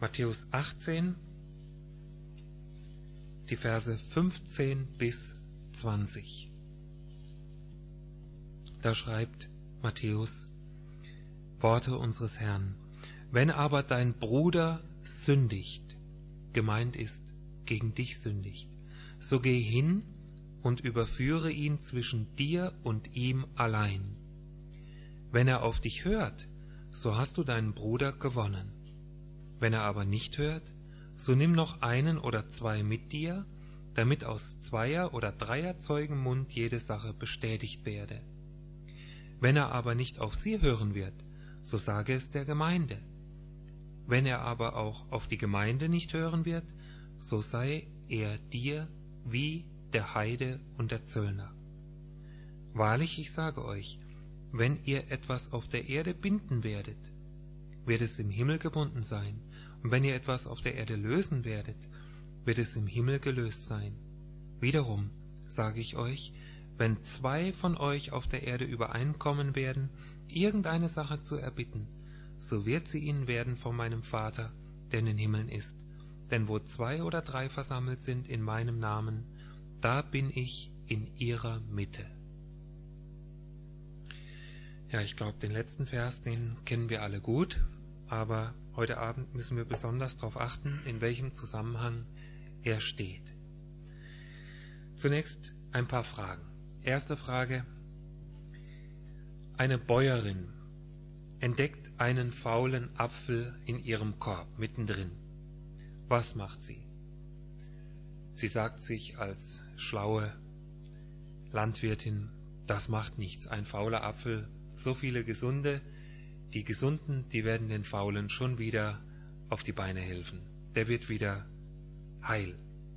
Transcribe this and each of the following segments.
Matthäus 18, die Verse 15 bis 20. Da schreibt Matthäus Worte unseres Herrn: Wenn aber dein Bruder sündigt, gemeint ist, gegen dich sündigt, so geh hin und überführe ihn zwischen dir und ihm allein. Wenn er auf dich hört, so hast du deinen Bruder gewonnen. Wenn er aber nicht hört, so nimm noch einen oder zwei mit dir, damit aus 2er oder 3er Zeugen Mund jede Sache bestätigt werde. Wenn er aber nicht auf sie hören wird, so sage es der Gemeinde. Wenn er aber auch auf die Gemeinde nicht hören wird, so sei er dir wie der Heide und der Zöllner. Wahrlich, ich sage euch, wenn ihr etwas auf der Erde binden werdet, wird es im Himmel gebunden sein, und wenn ihr etwas auf der Erde lösen werdet, wird es im Himmel gelöst sein. Wiederum sage ich euch, wenn 2 von euch auf der Erde übereinkommen werden, irgendeine Sache zu erbitten, so wird sie ihnen werden von meinem Vater, der in den Himmeln ist. Denn wo 2 oder 3 versammelt sind in meinem Namen, da bin ich in ihrer Mitte. Ja, ich glaube, den letzten Vers, den kennen wir alle gut, aber heute Abend müssen wir besonders darauf achten, in welchem Zusammenhang er steht. Zunächst ein paar Fragen. Erste Frage: Eine Bäuerin entdeckt einen faulen Apfel in ihrem Korb mittendrin. Was macht sie? Sie sagt sich als schlaue Landwirtin, das macht nichts, ein fauler Apfel, so viele Gesunde, die Gesunden, die werden den Faulen schon wieder auf die Beine helfen. Der wird wieder heil.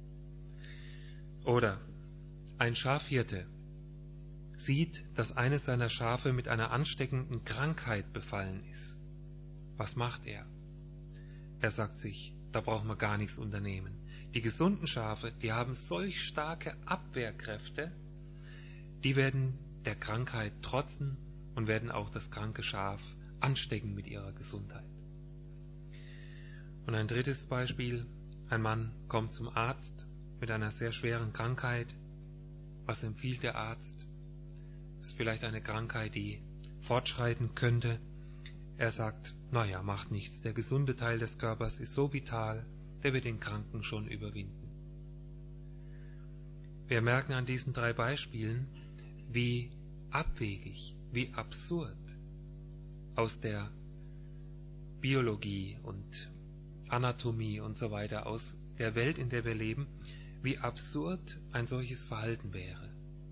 Oder ein Schafhirte sieht, dass eines seiner Schafe mit einer ansteckenden Krankheit befallen ist. Was macht er? Er sagt sich, da brauchen wir gar nichts unternehmen. Die gesunden Schafe, die haben solch starke Abwehrkräfte, die werden der Krankheit trotzen und werden auch das kranke Schaf anstecken mit ihrer Gesundheit. Und ein drittes Beispiel: Ein Mann kommt zum Arzt mit einer sehr schweren Krankheit. Was empfiehlt der Arzt? Es ist vielleicht eine Krankheit, die fortschreiten könnte. Er sagt, naja, macht nichts, der gesunde Teil des Körpers ist so vital, der wird den Kranken schon überwinden. Wir merken an diesen 3 Beispielen, wie abwegig, wie absurd aus der Biologie und Anatomie und so weiter, aus der Welt, in der wir leben, wie absurd ein solches Verhalten wäre.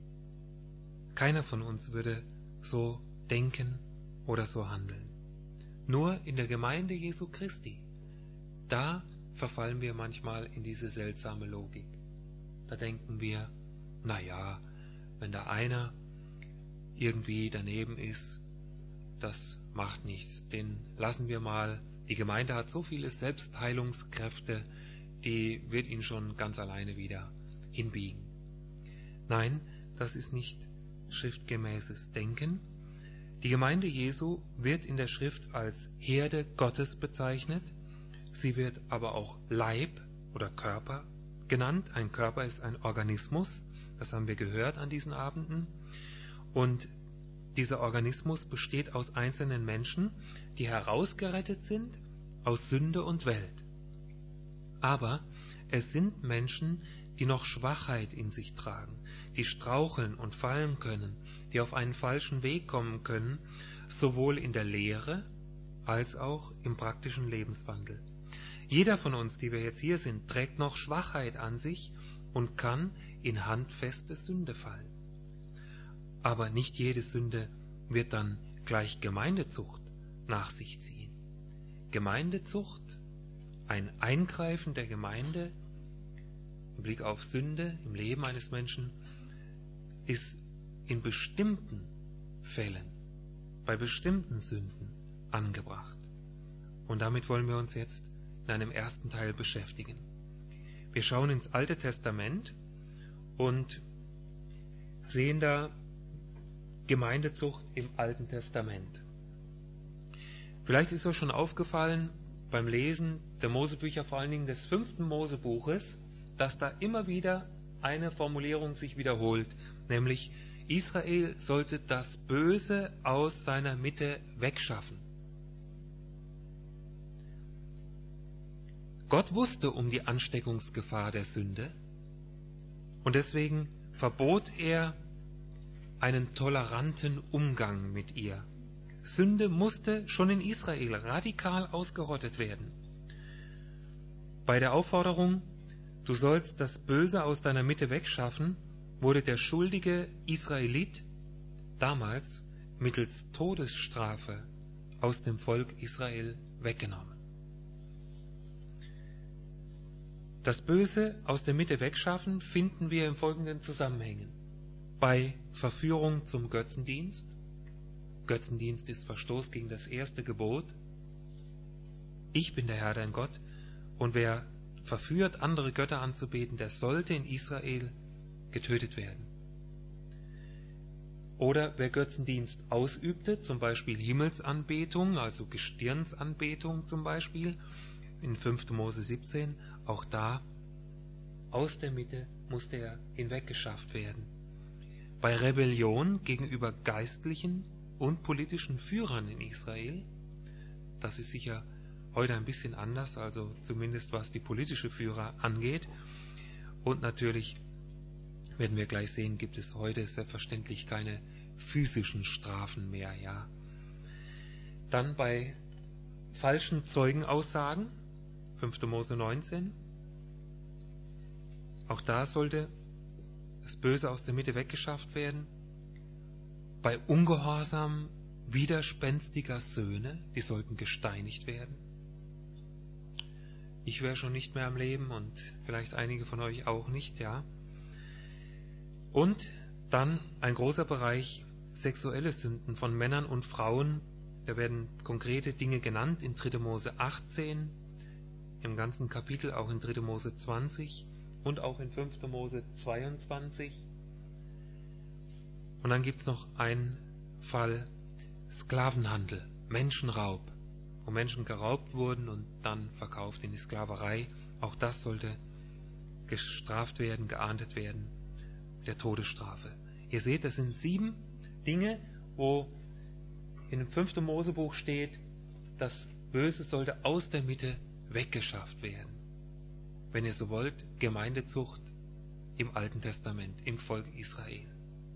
Keiner von uns würde so denken oder so handeln. Nur in der Gemeinde Jesu Christi, da verfallen wir manchmal in diese seltsame Logik. Da denken wir, naja, wenn da einer irgendwie daneben ist, das macht nichts, den lassen wir mal. Die Gemeinde hat so viele Selbstheilungskräfte, die wird ihn schon ganz alleine wieder hinbiegen. Nein, das ist nicht schriftgemäßes Denken. Die Gemeinde Jesu wird in der Schrift als Herde Gottes bezeichnet. Sie wird aber auch Leib oder Körper genannt. Ein Körper ist ein Organismus, das haben wir gehört an diesen Abenden. Und dieser Organismus besteht aus einzelnen Menschen, die herausgerettet sind aus Sünde und Welt. Aber es sind Menschen, die noch Schwachheit in sich tragen, die straucheln und fallen können, die auf einen falschen Weg kommen können, sowohl in der Lehre als auch im praktischen Lebenswandel. Jeder von uns, die wir jetzt hier sind, trägt noch Schwachheit an sich und kann in handfeste Sünde fallen. Aber nicht jede Sünde wird dann gleich Gemeindezucht nach sich ziehen. Gemeindezucht, ein Eingreifen der Gemeinde im Blick auf Sünde im Leben eines Menschen, ist in bestimmten Fällen, bei bestimmten Sünden angebracht. Und damit wollen wir uns jetzt in einem ersten Teil beschäftigen. Wir schauen ins Alte Testament und sehen da Gemeindezucht im Alten Testament. Vielleicht ist euch schon aufgefallen, beim Lesen der Mosebücher, vor allen Dingen des 5. Mosebuches, dass da immer wieder eine Formulierung sich wiederholt, nämlich Israel sollte das Böse aus seiner Mitte wegschaffen. Gott wusste um die Ansteckungsgefahr der Sünde und deswegen verbot er einen toleranten Umgang mit ihr. Sünde musste schon in Israel radikal ausgerottet werden. Bei der Aufforderung, du sollst das Böse aus deiner Mitte wegschaffen, wurde der schuldige Israelit damals mittels Todesstrafe aus dem Volk Israel weggenommen. Das Böse aus der Mitte wegschaffen finden wir in folgenden Zusammenhängen. Bei Verführung zum Götzendienst. Götzendienst ist Verstoß gegen das erste Gebot. Ich bin der Herr, dein Gott, und wer verführt, andere Götter anzubeten, der sollte in Israel getötet werden. Oder wer Götzendienst ausübte, zum Beispiel Himmelsanbetung, also Gestirnsanbetung zum Beispiel, in 5. Mose 17, auch da aus der Mitte musste er hinweggeschafft werden. Bei Rebellion gegenüber geistlichen und politischen Führern in Israel, das ist sicher heute ein bisschen anders, also zumindest was die politische Führer angeht. Und natürlich werden wir gleich sehen, gibt es heute selbstverständlich keine physischen Strafen mehr. Ja. Dann bei falschen Zeugenaussagen, 5. Mose 19, auch da sollte das Böse aus der Mitte weggeschafft werden. Bei Ungehorsam widerspenstiger Söhne, die sollten gesteinigt werden. Ich wäre schon nicht mehr am Leben und vielleicht einige von euch auch nicht, ja. Und dann ein großer Bereich sexuelle Sünden von Männern und Frauen. Da werden konkrete Dinge genannt in 3. Mose 18, im ganzen Kapitel auch in 3. Mose 20 und auch in 5. Mose 22. Und dann gibt es noch einen Fall Sklavenhandel, Menschenraub, wo Menschen geraubt wurden und dann verkauft in die Sklaverei. Auch das sollte gestraft werden, geahndet werden mit der Todesstrafe. Ihr seht, das sind 7 Dinge, wo in dem 5. Mosebuch steht, das Böse sollte aus der Mitte weggeschafft werden. Wenn ihr so wollt, Gemeindezucht im Alten Testament, im Volk Israel.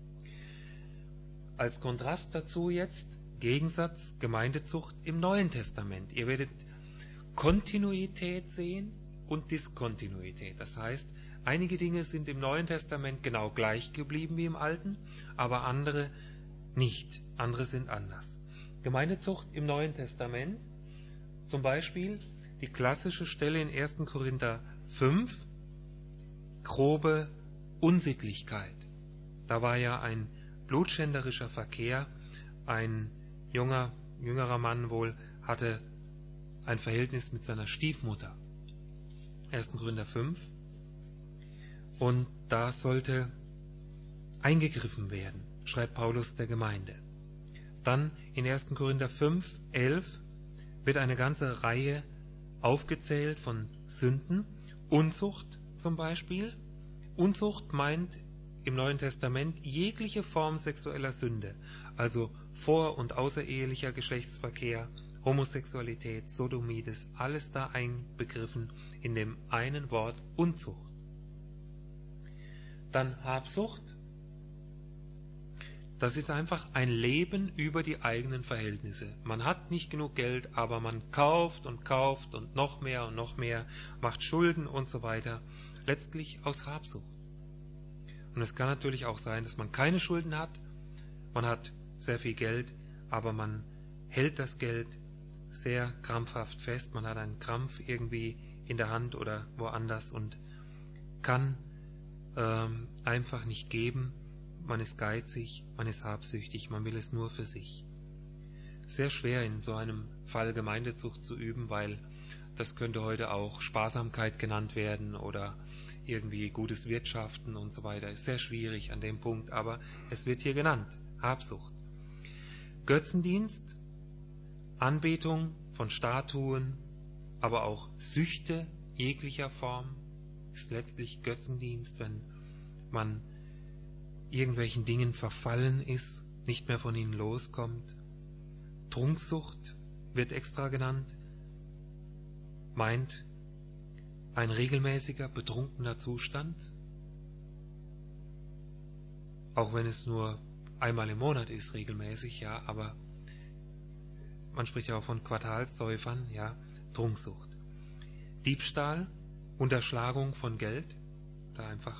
Als Kontrast dazu jetzt Gegensatz Gemeindezucht im Neuen Testament. Ihr werdet Kontinuität sehen und Diskontinuität. Das heißt, einige Dinge sind im Neuen Testament genau gleich geblieben wie im Alten, aber andere nicht. Andere sind anders. Gemeindezucht im Neuen Testament, zum Beispiel die klassische Stelle in 1. Korinther 5, grobe Unsittlichkeit. Da war ja ein blutschänderischer Verkehr, ein jüngerer Mann wohl, hatte ein Verhältnis mit seiner Stiefmutter. 1. Korinther 5. Und da sollte eingegriffen werden, schreibt Paulus der Gemeinde. Dann in 1. Korinther 5, 11 wird eine ganze Reihe aufgezählt von Sünden. Unzucht zum Beispiel. Unzucht meint im Neuen Testament jegliche Form sexueller Sünde, also vor- und außerehelicher Geschlechtsverkehr, Homosexualität, Sodomie, das ist alles da einbegriffen in dem einen Wort Unzucht. Dann Habsucht. Das ist einfach ein Leben über die eigenen Verhältnisse. Man hat nicht genug Geld, aber man kauft und noch mehr, macht Schulden und so weiter. Letztlich aus Habsucht. Und es kann natürlich auch sein, dass man keine Schulden hat, man hat sehr viel Geld, aber man hält das Geld sehr krampfhaft fest, man hat einen Krampf irgendwie in der Hand oder woanders und kann einfach nicht geben. Man ist geizig, man ist habsüchtig, man will es nur für sich. Sehr schwer in so einem Fall Gemeindezucht zu üben, weil das könnte heute auch Sparsamkeit genannt werden oder irgendwie gutes Wirtschaften und so weiter. Ist sehr schwierig an dem Punkt, aber es wird hier genannt, Habsucht. Götzendienst, Anbetung von Statuen, aber auch Süchte jeglicher Form, ist letztlich Götzendienst, wenn man irgendwelchen Dingen verfallen ist, nicht mehr von ihnen loskommt. Trunksucht wird extra genannt, meint ein regelmäßiger, betrunkener Zustand, auch wenn es nur einmal im Monat ist, regelmäßig, ja, aber man spricht ja auch von Quartalssäufern, ja, Trunksucht. Diebstahl, Unterschlagung von Geld, da einfach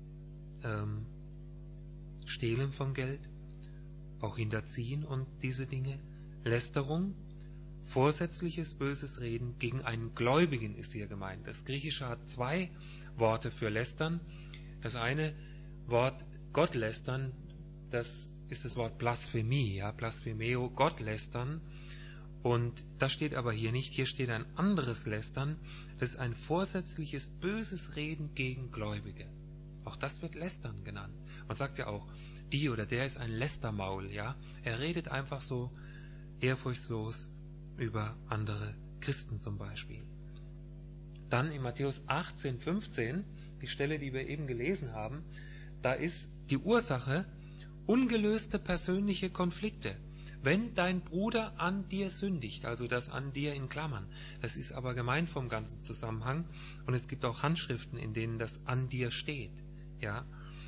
Stehlen von Geld, auch Hinterziehen und diese Dinge. Lästerung, vorsätzliches böses Reden gegen einen Gläubigen ist hier gemeint. Das Griechische hat zwei Worte für lästern. Das eine Wort Gott lästern, das ist das Wort Blasphemie, ja, Blasphemeo, Gott lästern. Und das steht aber hier nicht. Hier steht ein anderes Lästern. Das ist ein vorsätzliches böses Reden gegen Gläubige. Auch das wird Lästern genannt. Man sagt ja auch, die oder der ist ein Lästermaul, ja. Er redet einfach so ehrfurchtslos über andere Christen zum Beispiel. Dann in Matthäus 18,15, die Stelle, die wir eben gelesen haben, da ist die Ursache ungelöste persönliche Konflikte. Wenn dein Bruder an dir sündigt, also das an dir in Klammern, das ist aber gemeint vom ganzen Zusammenhang, und es gibt auch Handschriften, in denen das an dir steht. Ja?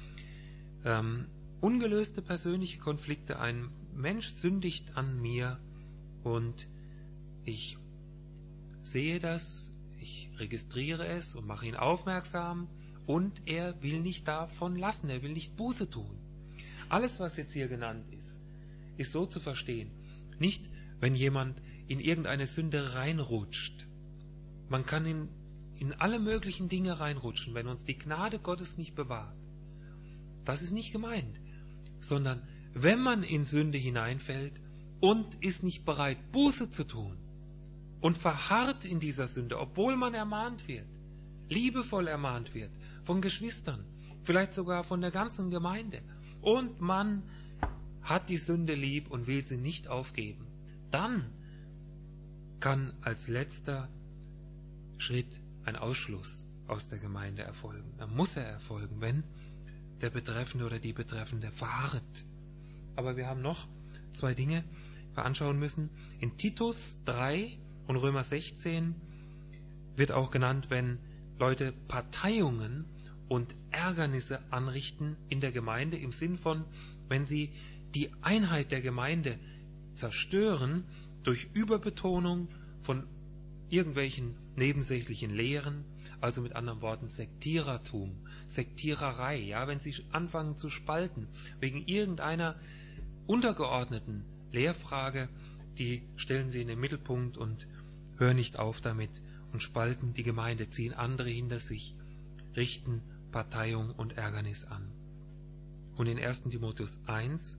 Ungelöste persönliche Konflikte, ein Mensch sündigt an mir und ich sehe das, ich registriere es und mache ihn aufmerksam und er will nicht davon lassen, er will nicht Buße tun. Alles, was jetzt hier genannt ist so zu verstehen. Nicht, wenn jemand in irgendeine Sünde reinrutscht. Man kann in alle möglichen Dinge reinrutschen, wenn uns die Gnade Gottes nicht bewahrt. Das ist nicht gemeint, sondern wenn man in Sünde hineinfällt und ist nicht bereit, Buße zu tun und verharrt in dieser Sünde, obwohl man ermahnt wird, liebevoll ermahnt wird, von Geschwistern, vielleicht sogar von der ganzen Gemeinde, und man hat die Sünde lieb und will sie nicht aufgeben, dann kann als letzter Schritt ein Ausschluss aus der Gemeinde erfolgen. Dann muss er erfolgen, wenn der Betreffende oder die Betreffende verharrt. Aber wir haben noch zwei Dinge, die wir anschauen müssen. In Titus 3 und Römer 16 wird auch genannt, wenn Leute Parteiungen und Ärgernisse anrichten in der Gemeinde, im Sinn von, wenn sie die Einheit der Gemeinde zerstören durch Überbetonung von irgendwelchen nebensächlichen Lehren, also mit anderen Worten Sektierertum, Sektiererei, ja, wenn sie anfangen zu spalten wegen irgendeiner untergeordneten Lehrfrage, die stellen sie in den Mittelpunkt und hören nicht auf damit und spalten die Gemeinde, ziehen andere hinter sich, richten Parteiung und Ärgernis an. Und in 1. Timotheus 1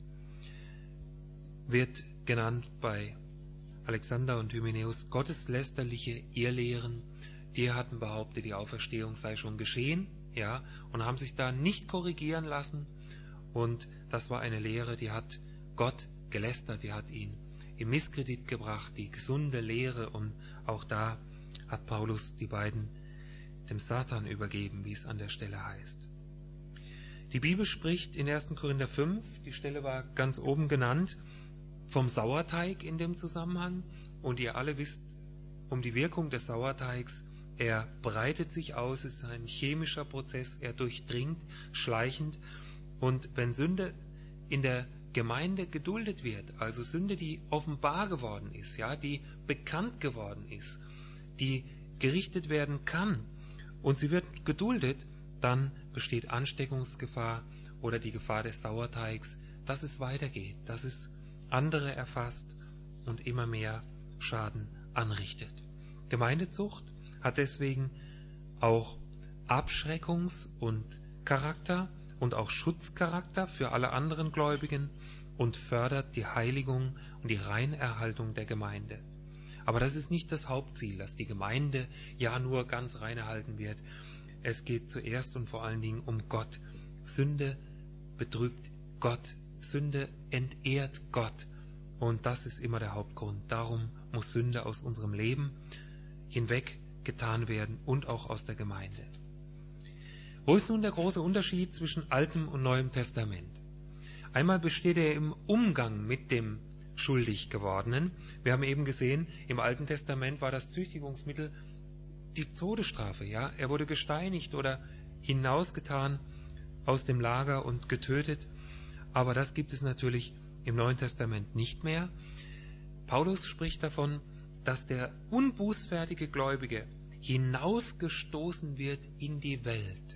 wird genannt bei Alexander und Hymenäus gotteslästerliche Irrlehren. Die hatten behauptet, die Auferstehung sei schon geschehen, ja, und haben sich da nicht korrigieren lassen. Und das war eine Lehre, die hat Gott gelästert, die hat ihn in Misskredit gebracht, die gesunde Lehre. Und auch da hat Paulus die beiden dem Satan übergeben, wie es an der Stelle heißt. Die Bibel spricht in 1. Korinther 5, die Stelle war ganz oben genannt, vom Sauerteig in dem Zusammenhang. Und ihr alle wisst um die Wirkung des Sauerteigs. Er breitet sich aus, es ist ein chemischer Prozess, er durchdringt schleichend. Und wenn Sünde in der Gemeinde geduldet wird, also Sünde, die offenbar geworden ist, ja, die bekannt geworden ist, die gerichtet werden kann, und sie wird geduldet, dann besteht Ansteckungsgefahr oder die Gefahr des Sauerteigs, dass es weitergeht, dass es andere erfasst und immer mehr Schaden anrichtet. Gemeindezucht hat deswegen auch Abschreckungs- und Charakter und auch Schutzcharakter für alle anderen Gläubigen und fördert die Heiligung und die Reinerhaltung der Gemeinde. Aber das ist nicht das Hauptziel, dass die Gemeinde ja nur ganz rein erhalten wird. Es geht zuerst und vor allen Dingen um Gott. Sünde betrübt Gott. Sünde entehrt Gott. Und das ist immer der Hauptgrund. Darum muss Sünde aus unserem Leben hinweggetan werden und auch aus der Gemeinde. Wo ist nun der große Unterschied zwischen Altem und Neuem Testament? Einmal besteht er im Umgang mit dem schuldig gewordenen. Wir haben eben gesehen, im Alten Testament war das Züchtigungsmittel die Todesstrafe. Ja? Er wurde gesteinigt oder hinausgetan aus dem Lager und getötet. Aber das gibt es natürlich im Neuen Testament nicht mehr. Paulus spricht davon, dass der unbußfertige Gläubige hinausgestoßen wird in die Welt.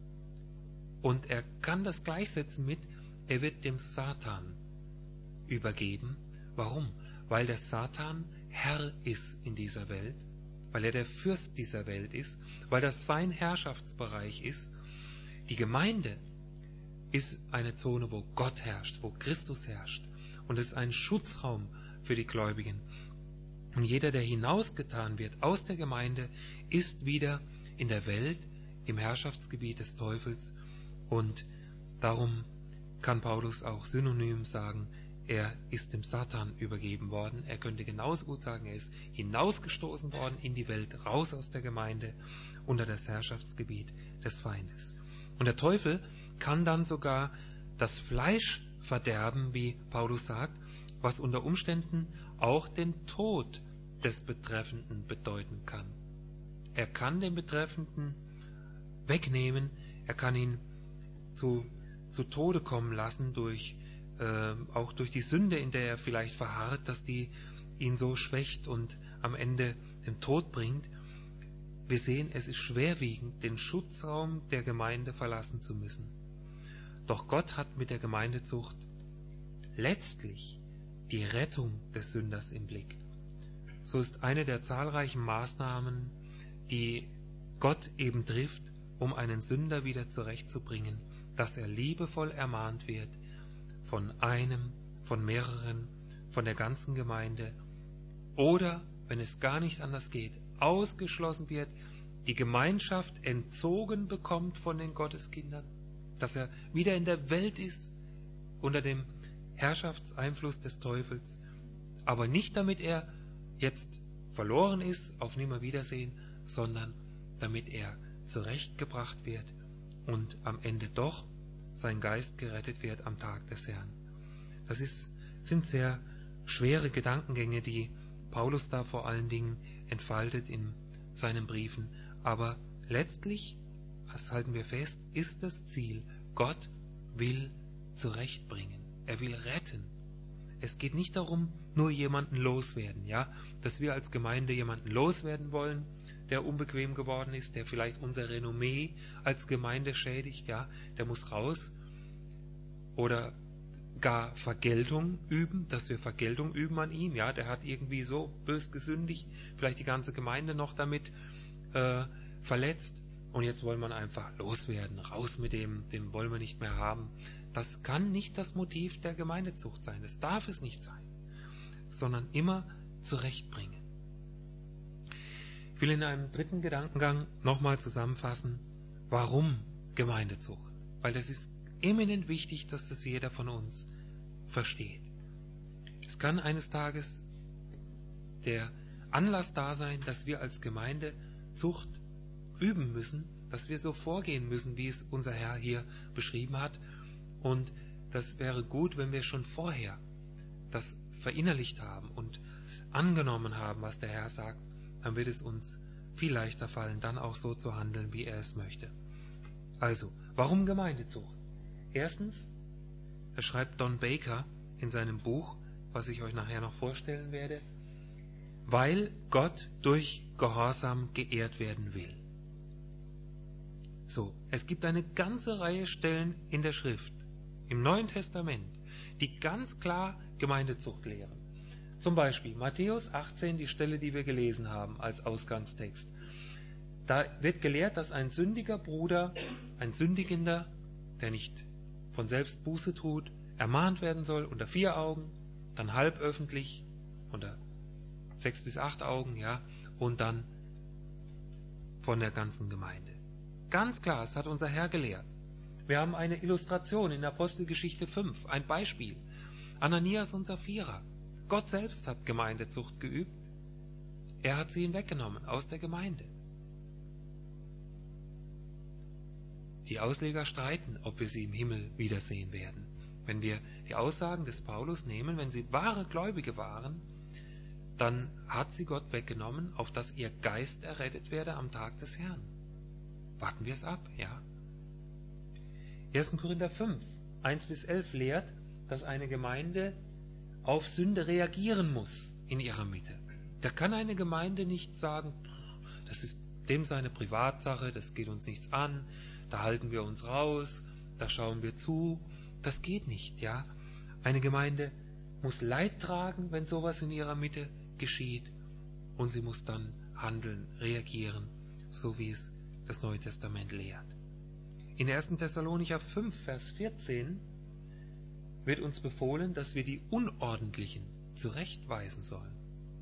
Und er kann das gleichsetzen mit, er wird dem Satan übergeben. Warum? Weil der Satan Herr ist in dieser Welt, weil er der Fürst dieser Welt ist, weil das sein Herrschaftsbereich ist. Die Gemeinde ist eine Zone, wo Gott herrscht, wo Christus herrscht. Und es ist ein Schutzraum für die Gläubigen. Und jeder, der hinausgetan wird aus der Gemeinde, ist wieder in der Welt, im Herrschaftsgebiet des Teufels. Und darum kann Paulus auch synonym sagen, er ist dem Satan übergeben worden. Er könnte genauso gut sagen, er ist hinausgestoßen worden in die Welt, raus aus der Gemeinde, unter das Herrschaftsgebiet des Feindes. Und der Teufel kann dann sogar das Fleisch verderben, wie Paulus sagt, was unter Umständen auch den Tod des Betreffenden bedeuten kann. Er kann den Betreffenden wegnehmen, er kann ihn zu Tode kommen lassen, auch durch die Sünde, in der er vielleicht verharrt, dass die ihn so schwächt und am Ende den Tod bringt. Wir sehen, es ist schwerwiegend, den Schutzraum der Gemeinde verlassen zu müssen. Doch Gott hat mit der Gemeindezucht letztlich die Rettung des Sünders im Blick. So ist eine der zahlreichen Maßnahmen, die Gott eben trifft, um einen Sünder wieder zurechtzubringen, dass er liebevoll ermahnt wird von einem, von mehreren, von der ganzen Gemeinde oder, wenn es gar nicht anders geht, ausgeschlossen wird, die Gemeinschaft entzogen bekommt von den Gotteskindern, dass er wieder in der Welt ist, unter dem Herrschaftseinfluss des Teufels, aber nicht damit er jetzt verloren ist, auf Nimmerwiedersehen, sondern damit er zurechtgebracht wird und am Ende doch sein Geist gerettet wird am Tag des Herrn. Das sind sehr schwere Gedankengänge, die Paulus da vor allen Dingen entfaltet in seinen Briefen. Aber letztlich, das halten wir fest, ist das Ziel, Gott will zurechtbringen. Er will retten. Es geht nicht darum, nur jemanden loswerden, ja, dass wir als Gemeinde jemanden loswerden wollen, der unbequem geworden ist, der vielleicht unser Renommee als Gemeinde schädigt, ja, der muss raus. Oder gar Vergeltung üben, dass wir Vergeltung üben an ihm, ja, der hat irgendwie so bös gesündigt, vielleicht die ganze Gemeinde noch damit verletzt und jetzt wollen wir einfach loswerden, raus mit dem, den wollen wir nicht mehr haben. Das kann nicht das Motiv der Gemeindezucht sein, das darf es nicht sein, sondern immer zurechtbringen. Ich will in einem dritten Gedankengang nochmal zusammenfassen, warum Gemeindezucht? Weil das ist eminent wichtig, dass das jeder von uns versteht. Es kann eines Tages der Anlass da sein, dass wir als Gemeinde Zucht üben müssen, dass wir so vorgehen müssen, wie es unser Herr hier beschrieben hat. Und das wäre gut, wenn wir schon vorher das verinnerlicht haben und angenommen haben, was der Herr sagt, dann wird es uns viel leichter fallen, dann auch so zu handeln, wie er es möchte. Also, warum Gemeindezucht? Erstens, das schreibt Don Baker in seinem Buch, was ich euch nachher noch vorstellen werde, weil Gott durch Gehorsam geehrt werden will. So, es gibt eine ganze Reihe Stellen in der Schrift, im Neuen Testament, die ganz klar Gemeindezucht lehren. Zum Beispiel Matthäus 18, die Stelle, die wir gelesen haben als Ausgangstext. Da wird gelehrt, dass ein sündiger Bruder, ein Sündigender, der nicht von selbst Buße tut, ermahnt werden soll unter 4 Augen, dann halb öffentlich unter 6 bis 8 Augen, ja, und dann von der ganzen Gemeinde. Ganz klar, es hat unser Herr gelehrt. Wir haben eine Illustration in Apostelgeschichte 5, ein Beispiel. Ananias und Sapphira. Gott selbst hat Gemeindezucht geübt Er hat sie hinweggenommen aus der Gemeinde. Die Ausleger streiten, ob wir sie im Himmel wiedersehen werden. Wenn wir die Aussagen des Paulus nehmen, wenn sie wahre Gläubige waren, dann hat sie Gott weggenommen, auf dass ihr Geist errettet werde am Tag des Herrn. Warten wir es ab, ja. 1. Korinther 5, 1-11 lehrt, dass eine Gemeinde auf Sünde reagieren muss in ihrer Mitte. Da kann eine Gemeinde nicht sagen, das ist dem seine Privatsache, das geht uns nichts an, da halten wir uns raus, da schauen wir zu. Das geht nicht, ja. Eine Gemeinde muss Leid tragen, wenn sowas in ihrer Mitte geschieht, und sie muss dann handeln, reagieren, so wie es das Neue Testament lehrt. In 1. Thessalonicher 5, Vers 14 wird uns befohlen, dass wir die Unordentlichen zurechtweisen sollen.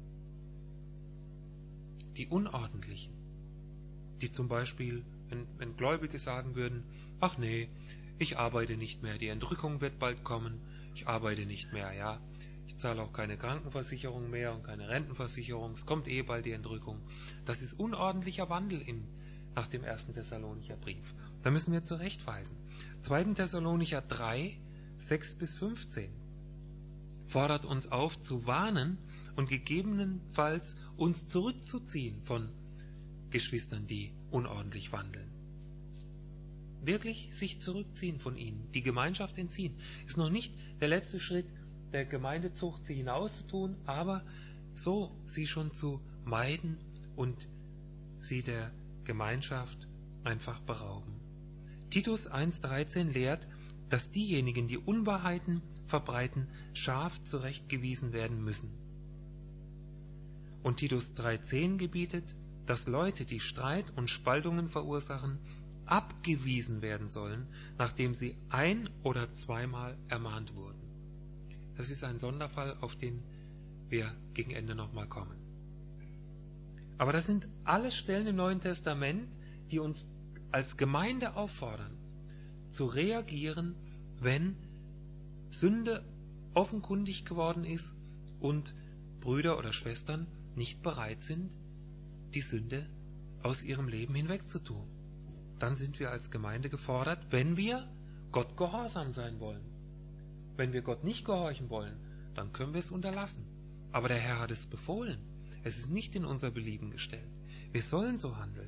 Die Unordentlichen, die zum Beispiel, wenn Gläubige sagen würden, ach nee, ich arbeite nicht mehr, die Entrückung wird bald kommen, ich arbeite nicht mehr, ja. Ich zahle auch keine Krankenversicherung mehr und keine Rentenversicherung, es kommt bald die Entrückung. Das ist unordentlicher Wandel nach dem 1. Thessalonicher Brief. Da müssen wir zurechtweisen. 2. Thessalonicher 3, 6-15 fordert uns auf, zu warnen und gegebenenfalls uns zurückzuziehen von Geschwistern, die unordentlich wandeln. Wirklich sich zurückziehen von ihnen, die Gemeinschaft entziehen. Ist noch nicht der letzte Schritt der Gemeindezucht, sie hinauszutun, aber so sie schon zu meiden und sie der Gemeinschaft einfach berauben. Titus 1,13 lehrt, dass diejenigen, die Unwahrheiten verbreiten, scharf zurechtgewiesen werden müssen. Und Titus 3,10 gebietet, dass Leute, die Streit und Spaltungen verursachen, abgewiesen werden sollen, nachdem sie ein- oder zweimal ermahnt wurden. Das ist ein Sonderfall, auf den wir gegen Ende nochmal kommen. Aber das sind alles Stellen im Neuen Testament, die uns als Gemeinde auffordern, zu reagieren, wenn Sünde offenkundig geworden ist und Brüder oder Schwestern nicht bereit sind, die Sünde aus ihrem Leben hinwegzutun. Dann sind wir als Gemeinde gefordert, wenn wir Gott gehorsam sein wollen. Wenn wir Gott nicht gehorchen wollen, dann können wir es unterlassen. Aber der Herr hat es befohlen. Es ist nicht in unser Belieben gestellt. Wir sollen so handeln.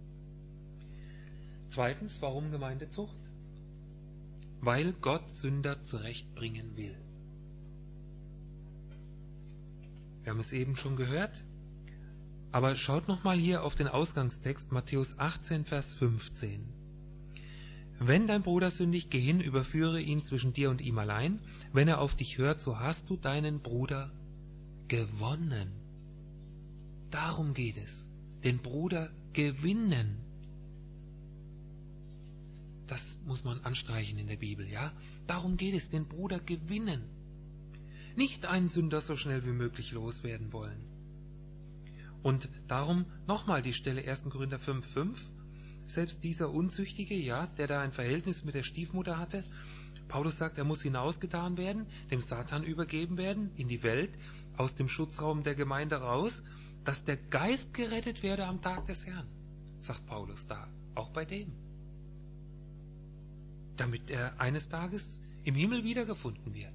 Zweitens, warum Gemeindezucht? Weil Gott Sünder zurechtbringen will. Wir haben es eben schon gehört, aber schaut nochmal hier auf den Ausgangstext, Matthäus 18, Vers 15. Wenn dein Bruder sündigt, geh hin, überführe ihn zwischen dir und ihm allein. Wenn er auf dich hört, so hast du deinen Bruder gewonnen. Darum geht es. Den Bruder gewinnen. Das muss man anstreichen in der Bibel, ja? Darum geht es, den Bruder gewinnen. Nicht einen Sünder so schnell wie möglich loswerden wollen. Und darum nochmal die Stelle 1. Korinther 5,5. Selbst dieser Unzüchtige, ja, der da ein Verhältnis mit der Stiefmutter hatte, Paulus sagt, er muss hinausgetan werden, dem Satan übergeben werden, in die Welt, aus dem Schutzraum der Gemeinde raus, dass der Geist gerettet werde am Tag des Herrn, sagt Paulus da, auch bei dem. Damit er eines Tages im Himmel wiedergefunden wird.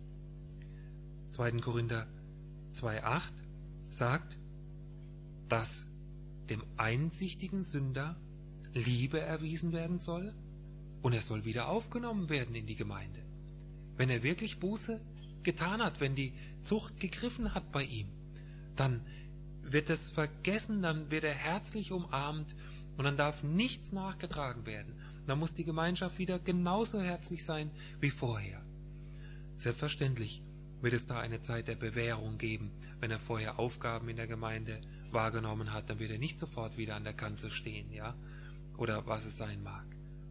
2. Korinther 2,8 sagt, dass dem einsichtigen Sünder Liebe erwiesen werden soll und er soll wieder aufgenommen werden in die Gemeinde. Wenn er wirklich Buße getan hat, wenn die Zucht gegriffen hat bei ihm, dann wird es vergessen, dann wird er herzlich umarmt und dann darf nichts nachgetragen werden. Dann muss die Gemeinschaft wieder genauso herzlich sein wie vorher. Selbstverständlich wird es da eine Zeit der Bewährung geben. Wenn er vorher Aufgaben in der Gemeinde wahrgenommen hat, dann wird er nicht sofort wieder an der Kanzel stehen, ja? Oder was es sein mag.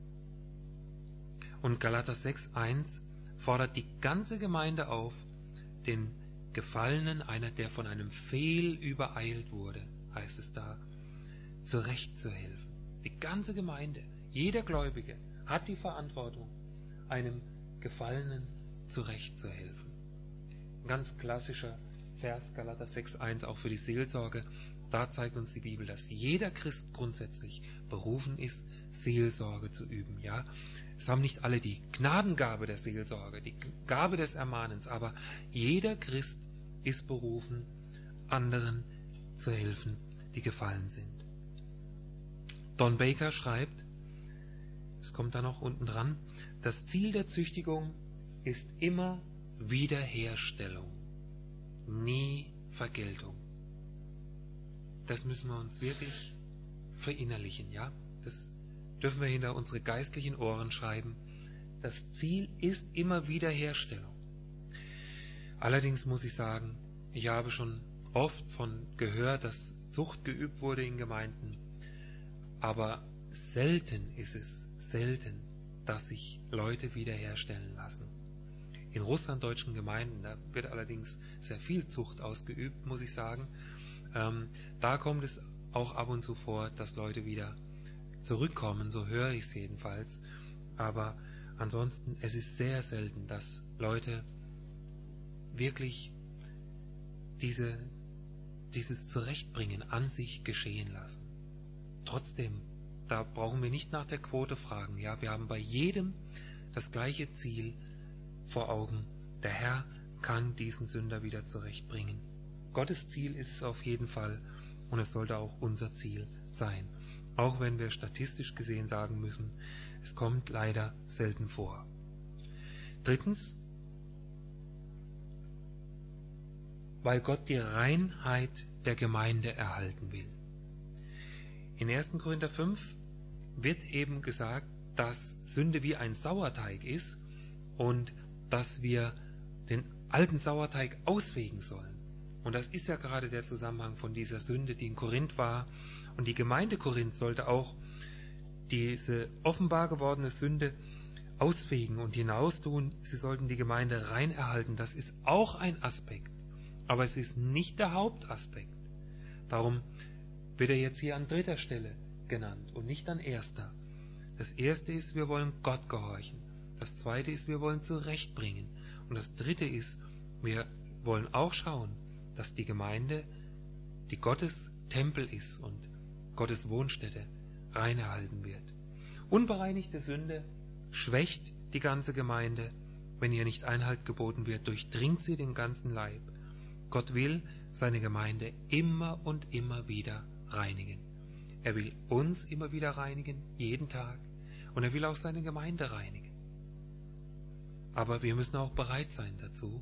Und Galater 6,1 fordert die ganze Gemeinde auf, den Gefallenen, einer, der von einem Fehl übereilt wurde, heißt es da, zurechtzuhelfen. Die ganze Gemeinde, jeder Gläubige hat die Verantwortung, einem Gefallenen zurechtzuhelfen. Ein ganz klassischer Vers Galater 6,1 auch für die Seelsorge. Da zeigt uns die Bibel, dass jeder Christ grundsätzlich berufen ist, Seelsorge zu üben. Ja, es haben nicht alle die Gnadengabe der Seelsorge, die Gabe des Ermahnens, aber jeder Christ ist berufen, anderen zu helfen, die gefallen sind. Don Baker schreibt, es kommt da noch unten dran, das Ziel der Züchtigung ist immer Wiederherstellung, nie Vergeltung. Das müssen wir uns wirklich verinnerlichen, ja? Das dürfen wir hinter unsere geistlichen Ohren schreiben. Das Ziel ist immer Wiederherstellung. Allerdings muss ich sagen, ich habe schon oft von gehört, dass Zucht geübt wurde in Gemeinden, aber selten ist es, dass sich Leute wiederherstellen lassen. In russlanddeutschen Gemeinden, da wird allerdings sehr viel Zucht ausgeübt, muss ich sagen. Da kommt es auch ab und zu vor, dass Leute wieder zurückkommen, so höre ich es jedenfalls. Aber ansonsten, es ist sehr selten, dass Leute wirklich dieses Zurechtbringen an sich geschehen lassen. Trotzdem, da brauchen wir nicht nach der Quote fragen. Ja, wir haben bei jedem das gleiche Ziel vor Augen. Der Herr kann diesen Sünder wieder zurechtbringen. Gottes Ziel ist es auf jeden Fall und es sollte auch unser Ziel sein. Auch wenn wir statistisch gesehen sagen müssen, es kommt leider selten vor. Drittens, weil Gott die Reinheit der Gemeinde erhalten will. In 1. Korinther 5 wird eben gesagt, dass Sünde wie ein Sauerteig ist und dass wir den alten Sauerteig ausfegen sollen. Und das ist ja gerade der Zusammenhang von dieser Sünde, die in Korinth war. Und die Gemeinde Korinth sollte auch diese offenbar gewordene Sünde ausfegen und hinaustun. Sie sollten die Gemeinde rein erhalten. Das ist auch ein Aspekt. Aber es ist nicht der Hauptaspekt. Darum wird er jetzt hier an 3. Stelle genannt und nicht an 1. Das erste ist, wir wollen Gott gehorchen. Das zweite ist, wir wollen zurechtbringen. Und das dritte ist, wir wollen auch schauen, dass die Gemeinde, die Gottes Tempel ist und Gottes Wohnstätte, rein erhalten wird. Unbereinigte Sünde schwächt die ganze Gemeinde. Wenn ihr nicht Einhalt geboten wird, durchdringt sie den ganzen Leib. Gott will seine Gemeinde immer und immer wieder reinigen. Er will uns immer wieder reinigen, jeden Tag. Und er will auch seine Gemeinde reinigen. Aber wir müssen auch bereit sein dazu.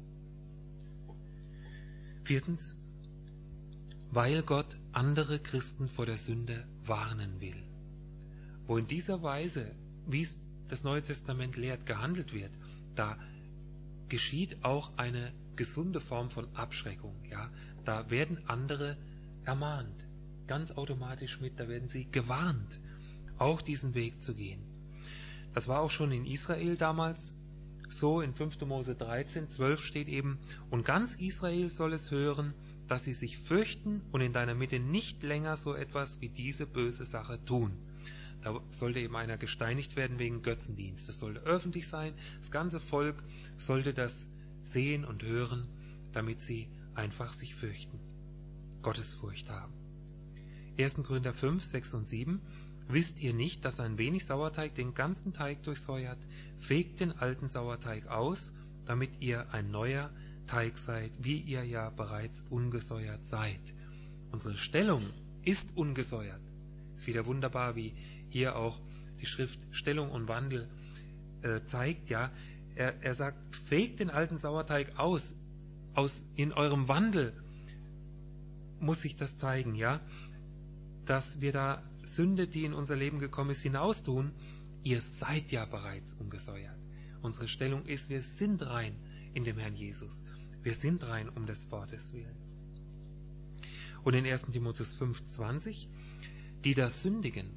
4. Weil Gott andere Christen vor der Sünde warnen will. Wo in dieser Weise, wie es das Neue Testament lehrt, gehandelt wird, da geschieht auch eine gesunde Form von Abschreckung. Ja? Da werden andere ermahnt, ganz automatisch mit, da werden sie gewarnt, auch diesen Weg zu gehen. Das war auch schon in Israel damals so. In 5. Mose 13, 12 steht eben, und ganz Israel soll es hören, dass sie sich fürchten und in deiner Mitte nicht länger so etwas wie diese böse Sache tun. Da sollte eben einer gesteinigt werden wegen Götzendienst. Das sollte öffentlich sein. Das ganze Volk sollte das sehen und hören, damit sie einfach sich fürchten. Gottesfurcht haben. 1. Korinther 5, 6 und 7. Wisst ihr nicht, dass ein wenig Sauerteig den ganzen Teig durchsäuert? Fegt den alten Sauerteig aus, damit ihr ein neuer Teig seid, wie ihr ja bereits ungesäuert seid. Unsere Stellung ist ungesäuert. Ist wieder wunderbar, wie hier auch die Schrift Stellung und Wandel zeigt. Ja, er sagt, fegt den alten Sauerteig aus. In eurem Wandel muss sich das zeigen, ja, dass wir da Sünde, die in unser Leben gekommen ist, hinaustun. Ihr seid ja bereits ungesäuert. Unsere Stellung ist, wir sind rein in dem Herrn Jesus. Wir sind rein um des Wortes willen. Und in 1. Timotheus 5,20, die da sündigen.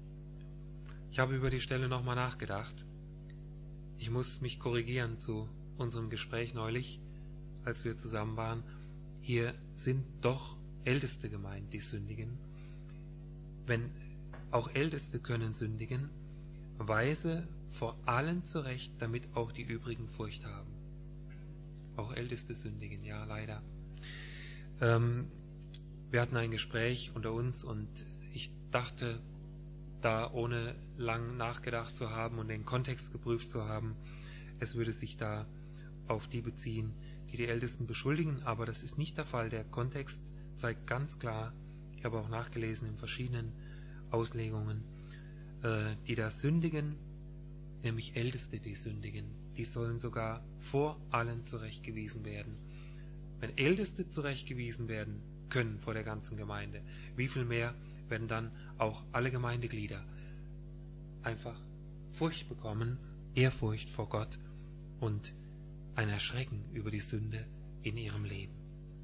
Ich habe über die Stelle nochmal nachgedacht. Ich muss mich korrigieren zu unserem Gespräch neulich, als wir zusammen waren. Hier sind doch Älteste gemeint, die sündigen. Wenn auch Älteste können sündigen, weise vor allen zurecht, damit auch die übrigen Furcht haben. Auch Älteste sündigen, ja, leider. Wir hatten ein Gespräch unter uns und ich dachte, da ohne lang nachgedacht zu haben und den Kontext geprüft zu haben, es würde sich da auf die beziehen, die die Ältesten beschuldigen, aber das ist nicht der Fall. Der Kontext zeigt ganz klar, ich habe auch nachgelesen in verschiedenen Auslegungen, die da sündigen, nämlich Älteste, die sündigen, die sollen sogar vor allen zurechtgewiesen werden. Wenn Älteste zurechtgewiesen werden können vor der ganzen Gemeinde, wie viel mehr werden dann auch alle Gemeindeglieder einfach Furcht bekommen, Ehrfurcht vor Gott und ein Erschrecken über die Sünde in ihrem Leben.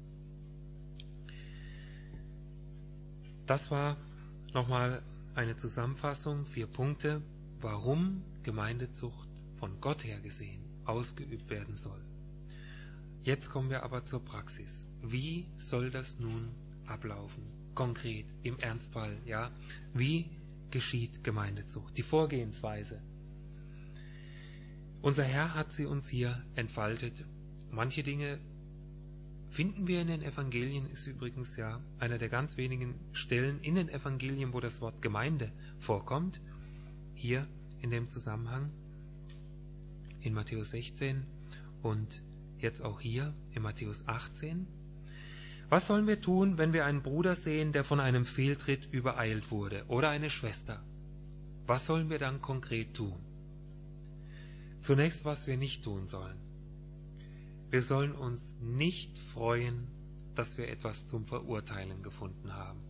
Das war nochmal eine Zusammenfassung, 4 Punkte, warum Gemeindezucht von Gott her gesehen ausgeübt werden soll. Jetzt kommen wir aber zur Praxis. Wie soll das nun ablaufen? Konkret, im Ernstfall, ja? Wie geschieht Gemeindezucht? Die Vorgehensweise. Unser Herr hat sie uns hier entfaltet. Manche Dinge finden wir in den Evangelien, ist übrigens ja einer der ganz wenigen Stellen in den Evangelien, wo das Wort Gemeinde vorkommt. Hier in dem Zusammenhang in Matthäus 16 und jetzt auch hier in Matthäus 18. Was sollen wir tun, wenn wir einen Bruder sehen, der von einem Fehltritt übereilt wurde, oder eine Schwester? Was sollen wir dann konkret tun? Zunächst, was wir nicht tun sollen. Wir sollen uns nicht freuen, dass wir etwas zum Verurteilen gefunden haben.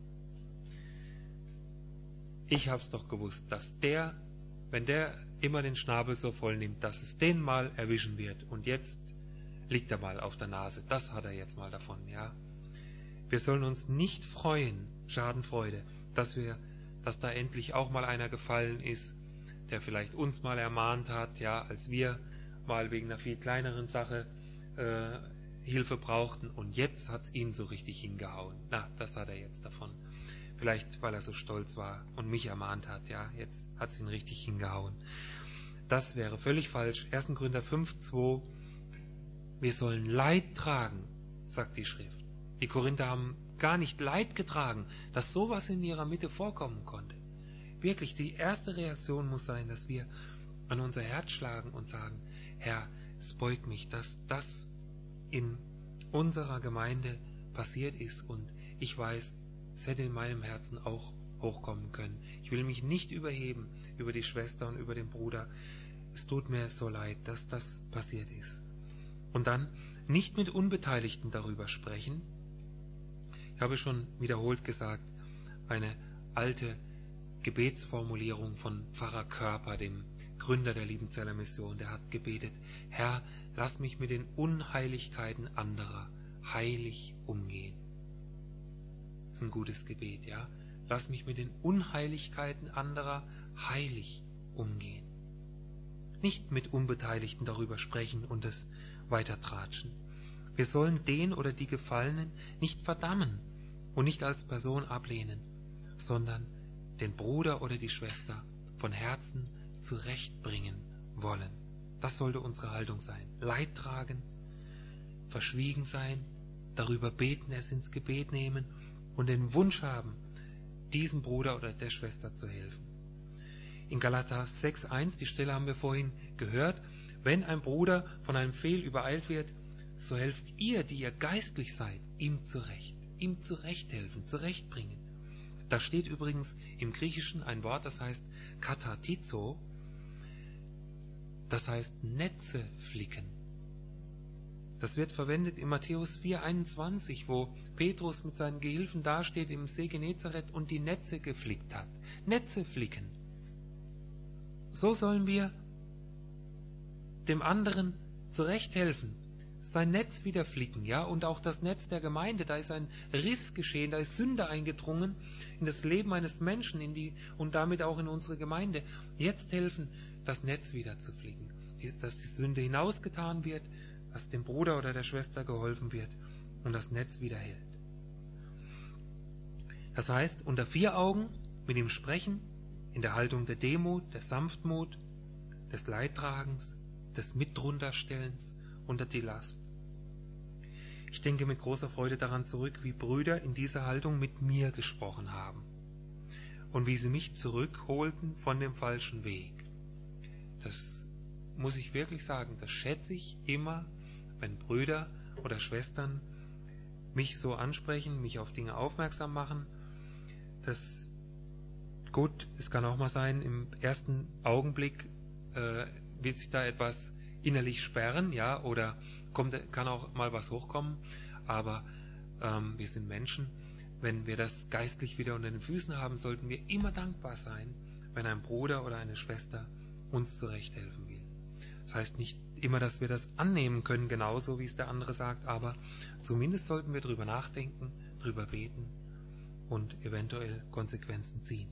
Ich hab's doch gewusst, dass wenn der immer den Schnabel so voll nimmt, dass es den mal erwischen wird. Und jetzt liegt er mal auf der Nase. Das hat er jetzt mal davon, ja. Wir sollen uns nicht freuen, Schadenfreude, dass da endlich auch mal einer gefallen ist, der vielleicht uns mal ermahnt hat, ja, als wir mal wegen einer viel kleineren Sache Hilfe brauchten und jetzt hat's ihn so richtig hingehauen. Na, das hat er jetzt davon. Vielleicht, weil er so stolz war und mich ermahnt hat, ja, jetzt hat's ihn richtig hingehauen. Das wäre völlig falsch. 1. Korinther 5,2 Wir sollen Leid tragen, sagt die Schrift. Die Korinther haben gar nicht Leid getragen, dass sowas in ihrer Mitte vorkommen konnte. Wirklich, die erste Reaktion muss sein, dass wir an unser Herz schlagen und sagen, Herr, es beugt mich, dass das in unserer Gemeinde passiert ist und ich weiß, es hätte in meinem Herzen auch hochkommen können. Ich will mich nicht überheben über die Schwester und über den Bruder. Es tut mir so leid, dass das passiert ist. Und dann nicht mit Unbeteiligten darüber sprechen. Ich habe schon wiederholt gesagt, eine alte Gebetsformulierung von Pfarrer Körper, dem Gründer der Liebenzeller Mission, der hat gebetet, Herr, lass mich mit den Unheiligkeiten anderer heilig umgehen. Das ist ein gutes Gebet, ja. Lass mich mit den Unheiligkeiten anderer heilig umgehen. Nicht mit Unbeteiligten darüber sprechen und es weitertratschen. Wir sollen den oder die Gefallenen nicht verdammen und nicht als Person ablehnen, sondern den Bruder oder die Schwester von Herzen zurechtbringen wollen. Das sollte unsere Haltung sein. Leid tragen, verschwiegen sein, darüber beten, es ins Gebet nehmen und den Wunsch haben, diesem Bruder oder der Schwester zu helfen. In Galater 6,1, die Stelle haben wir vorhin gehört, wenn ein Bruder von einem Fehl übereilt wird, so helft ihr, die ihr geistlich seid, ihm zurechthelfen, zurechtbringen. Da steht übrigens im Griechischen ein Wort, das heißt katatizo, das heißt Netze flicken. Das wird verwendet in Matthäus 4,21, wo Petrus mit seinen Gehilfen dasteht im See Genezareth und die Netze geflickt hat. Netze flicken. So sollen wir dem anderen zurechthelfen, sein Netz wieder flicken, ja, und auch das Netz der Gemeinde, da ist ein Riss geschehen, da ist Sünde eingedrungen in das Leben eines Menschen und damit auch in unsere Gemeinde. Jetzt helfen, das Netz wieder zu flicken, dass die Sünde hinausgetan wird, dass dem Bruder oder der Schwester geholfen wird und das Netz wieder hält. Das heißt, unter 4 Augen mit ihm sprechen, in der Haltung der Demut, der Sanftmut, des Leidtragens, des Mitdrunterstellens unter die Last. Ich denke mit großer Freude daran zurück, wie Brüder in dieser Haltung mit mir gesprochen haben und wie sie mich zurückholten von dem falschen Weg. Das muss ich wirklich sagen, das schätze ich immer, wenn Brüder oder Schwestern mich so ansprechen, mich auf Dinge aufmerksam machen. Das gut, es kann auch mal sein, im ersten Augenblick wird sich da etwas innerlich sperren, ja, oder kann auch mal was hochkommen, aber wir sind Menschen. Wenn wir das geistlich wieder unter den Füßen haben, sollten wir immer dankbar sein, wenn ein Bruder oder eine Schwester uns zurechthelfen will. Das heißt nicht immer, dass wir das annehmen können, genauso wie es der andere sagt, aber zumindest sollten wir drüber nachdenken, drüber beten und eventuell Konsequenzen ziehen.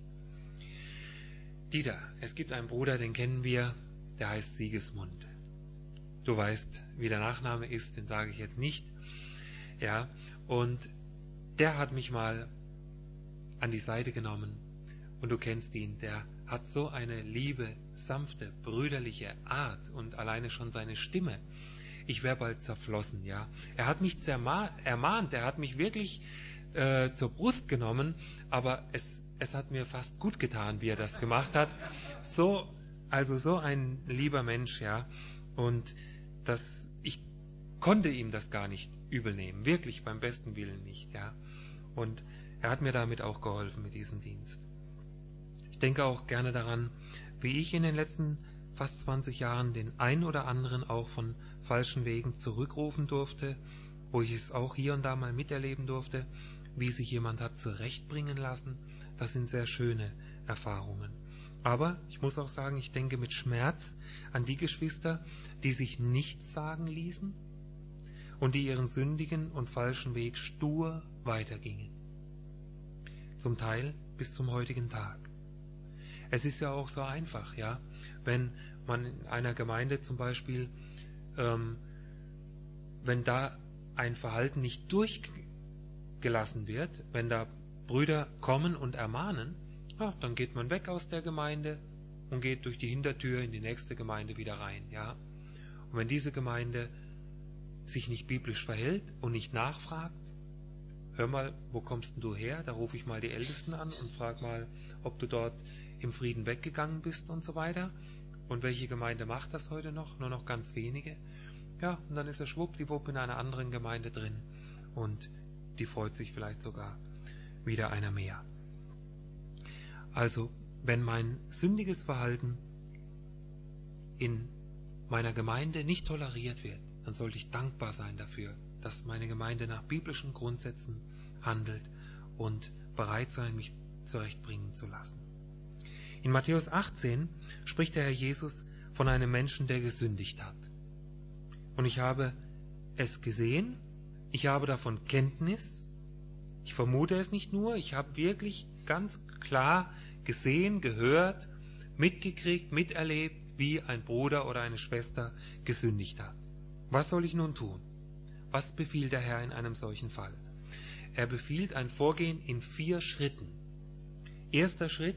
Dieter, es gibt einen Bruder, den kennen wir, der heißt Sigismund. Du weißt, wie der Nachname ist, den sage ich jetzt nicht. Ja, und der hat mich mal an die Seite genommen und du kennst ihn, der hat so eine liebe, sanfte, brüderliche Art und alleine schon seine Stimme. Ich wäre bald zerflossen, ja. Er hat mich ermahnt, er hat mich wirklich zur Brust genommen, aber es hat mir fast gut getan, wie er das gemacht hat. So ein lieber Mensch, ja. Und ich konnte ihm das gar nicht übel nehmen, wirklich beim besten Willen nicht, ja. Und er hat mir damit auch geholfen mit diesem Dienst. Ich denke auch gerne daran, wie ich in den letzten fast 20 Jahren den ein oder anderen auch von falschen Wegen zurückrufen durfte, wo ich es auch hier und da mal miterleben durfte, wie sich jemand hat zurechtbringen lassen. Das sind sehr schöne Erfahrungen. Aber ich muss auch sagen, ich denke mit Schmerz an die Geschwister, die sich nichts sagen ließen und die ihren sündigen und falschen Weg stur weitergingen. Zum Teil bis zum heutigen Tag. Es ist ja auch so einfach, ja, wenn man in einer Gemeinde zum Beispiel, wenn da ein Verhalten nicht durchgelassen wird, wenn da Brüder kommen und ermahnen, ja, dann geht man weg aus der Gemeinde und geht durch die Hintertür in die nächste Gemeinde wieder rein, ja. Und wenn diese Gemeinde sich nicht biblisch verhält und nicht nachfragt, hör mal, wo kommst denn du her? Da rufe ich mal die Ältesten an und frage mal, ob du dort im Frieden weggegangen bist und so weiter. Und welche Gemeinde macht das heute noch? Nur noch ganz wenige. Ja, und dann ist er schwuppdiwupp in einer anderen Gemeinde drin und die freut sich vielleicht sogar wieder einer mehr. Also, wenn mein sündiges Verhalten in meiner Gemeinde nicht toleriert wird, dann sollte ich dankbar sein dafür, dass meine Gemeinde nach biblischen Grundsätzen handelt und bereit sein, mich zurechtbringen zu lassen. In Matthäus 18 spricht der Herr Jesus von einem Menschen, der gesündigt hat. Und ich habe es gesehen, ich habe davon Kenntnis, ich vermute es nicht nur, ich habe wirklich ganz klar gesehen, gehört, mitgekriegt, miterlebt, wie ein Bruder oder eine Schwester gesündigt hat. Was soll ich nun tun? Was befiehlt der Herr in einem solchen Fall? Er befiehlt ein Vorgehen in 4 Schritten. Erster Schritt,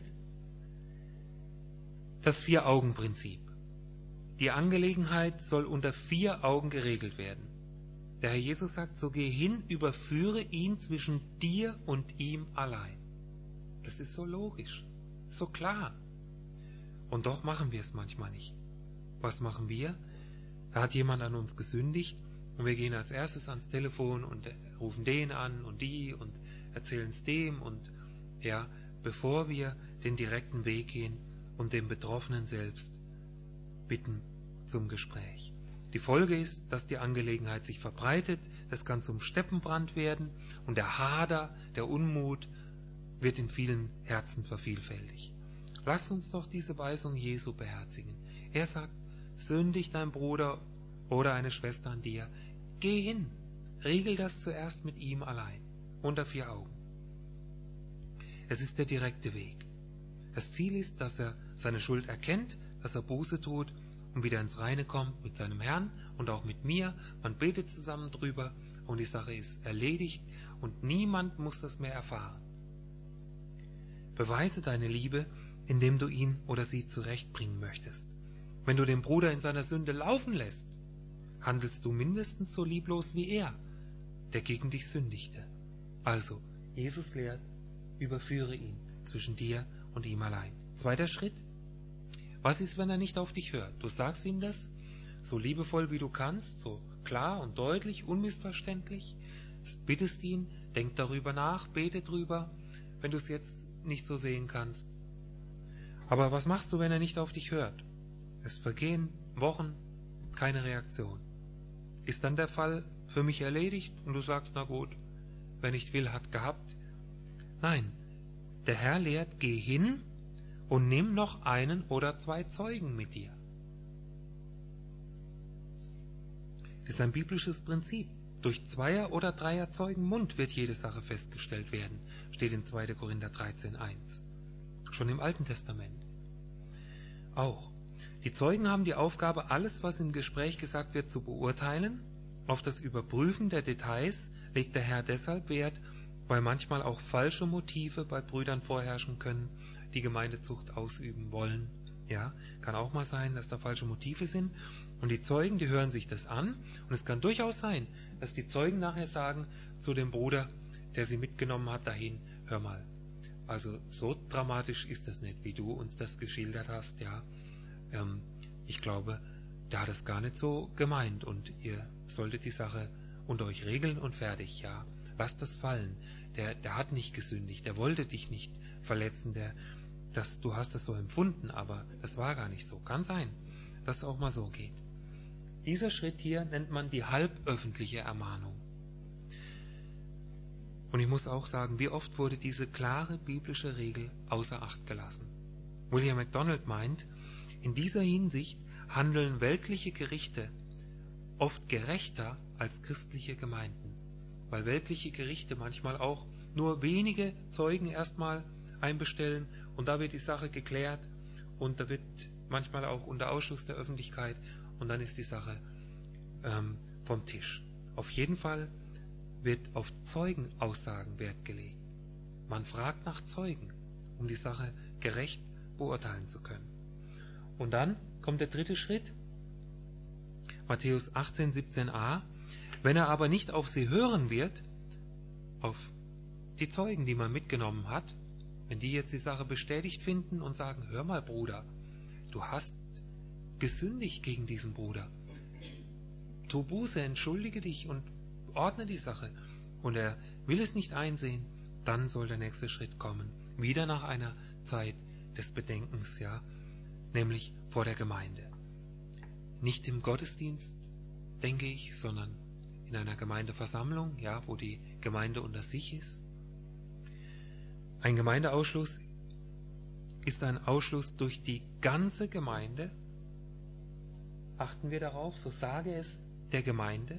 das 4-Augen-Prinzip. Die Angelegenheit soll unter 4 Augen geregelt werden. Der Herr Jesus sagt, so geh hin, überführe ihn zwischen dir und ihm allein. Das ist so logisch, so klar. Und doch machen wir es manchmal nicht. Was machen wir? Da hat jemand an uns gesündigt und wir gehen als erstes ans Telefon und rufen den an und die und erzählen es dem und ja, bevor wir den direkten Weg gehen und den Betroffenen selbst bitten zum Gespräch. Die Folge ist, dass die Angelegenheit sich verbreitet, es kann zum Steppenbrand werden und der Hader, der Unmut wird in vielen Herzen vervielfältigt. Lasst uns doch diese Weisung Jesu beherzigen. Er sagt, sündigt dein Bruder oder eine Schwester an dir, geh hin, regel das zuerst mit ihm allein, unter 4 Augen. Es ist der direkte Weg. Das Ziel ist, dass er seine Schuld erkennt, dass er Buße tut und wieder ins Reine kommt mit seinem Herrn und auch mit mir. Man betet zusammen drüber und die Sache ist erledigt und niemand muss das mehr erfahren. Beweise deine Liebe, indem du ihn oder sie zurechtbringen möchtest. Wenn du den Bruder in seiner Sünde laufen lässt, handelst du mindestens so lieblos wie er, der gegen dich sündigte. Also, Jesus lehrt, überführe ihn zwischen dir und ihm allein. Zweiter Schritt: Was ist, wenn er nicht auf dich hört? Du sagst ihm das, so liebevoll wie du kannst, so klar und deutlich, unmissverständlich, bittest ihn, denk darüber nach, bete drüber, wenn du es jetzt nicht so sehen kannst. Aber was machst du, wenn er nicht auf dich hört? Es vergehen Wochen, keine Reaktion. Ist dann der Fall für mich erledigt und du sagst, na gut, wer nicht will, hat gehabt? Nein, der Herr lehrt, geh hin und nimm noch einen oder zwei Zeugen mit dir. Das ist ein biblisches Prinzip. Durch 2er oder 3er Zeugen Mund wird jede Sache festgestellt werden, steht in 2. Korinther 13,1. Schon im Alten Testament. Auch. Die Zeugen haben die Aufgabe, alles, was im Gespräch gesagt wird, zu beurteilen. Auf das Überprüfen der Details legt der Herr deshalb Wert, weil manchmal auch falsche Motive bei Brüdern vorherrschen können, die Gemeindezucht ausüben wollen. Ja, kann auch mal sein, dass da falsche Motive sind. Und die Zeugen, die hören sich das an. Und es kann durchaus sein, dass die Zeugen nachher sagen zu dem Bruder, der sie mitgenommen hat, dahin, hör mal, also so dramatisch ist das nicht, wie du uns das geschildert hast, ja. Ich glaube, der hat es gar nicht so gemeint und ihr solltet die Sache unter euch regeln und fertig, ja. Lasst das fallen. Der hat nicht gesündigt, der wollte dich nicht verletzen, du hast das so empfunden, aber das war gar nicht so. Kann sein, dass es auch mal so geht. Dieser Schritt hier nennt man die halböffentliche Ermahnung. Und ich muss auch sagen, wie oft wurde diese klare biblische Regel außer Acht gelassen. William MacDonald meint, in dieser Hinsicht handeln weltliche Gerichte oft gerechter als christliche Gemeinden, weil weltliche Gerichte manchmal auch nur wenige Zeugen erstmal einbestellen und da wird die Sache geklärt und da wird manchmal auch unter Ausschluss der Öffentlichkeit und dann ist die Sache vom Tisch. Auf jeden Fall wird auf Zeugenaussagen Wert gelegt. Man fragt nach Zeugen, um die Sache gerecht beurteilen zu können. Und dann kommt der dritte Schritt, Matthäus 18, 17a. Wenn er aber nicht auf sie hören wird, auf die Zeugen, die man mitgenommen hat, wenn die jetzt die Sache bestätigt finden und sagen, hör mal Bruder, du hast gesündigt gegen diesen Bruder. Tu Buße, entschuldige dich und ordne die Sache. Und er will es nicht einsehen, dann soll der nächste Schritt kommen. Wieder nach einer Zeit des Bedenkens, ja, nämlich vor der Gemeinde. Nicht im Gottesdienst, denke ich, sondern in einer Gemeindeversammlung, ja, wo die Gemeinde unter sich ist. Ein Gemeindeausschluss ist ein Ausschluss durch die ganze Gemeinde. Achten wir darauf, so sage es der Gemeinde.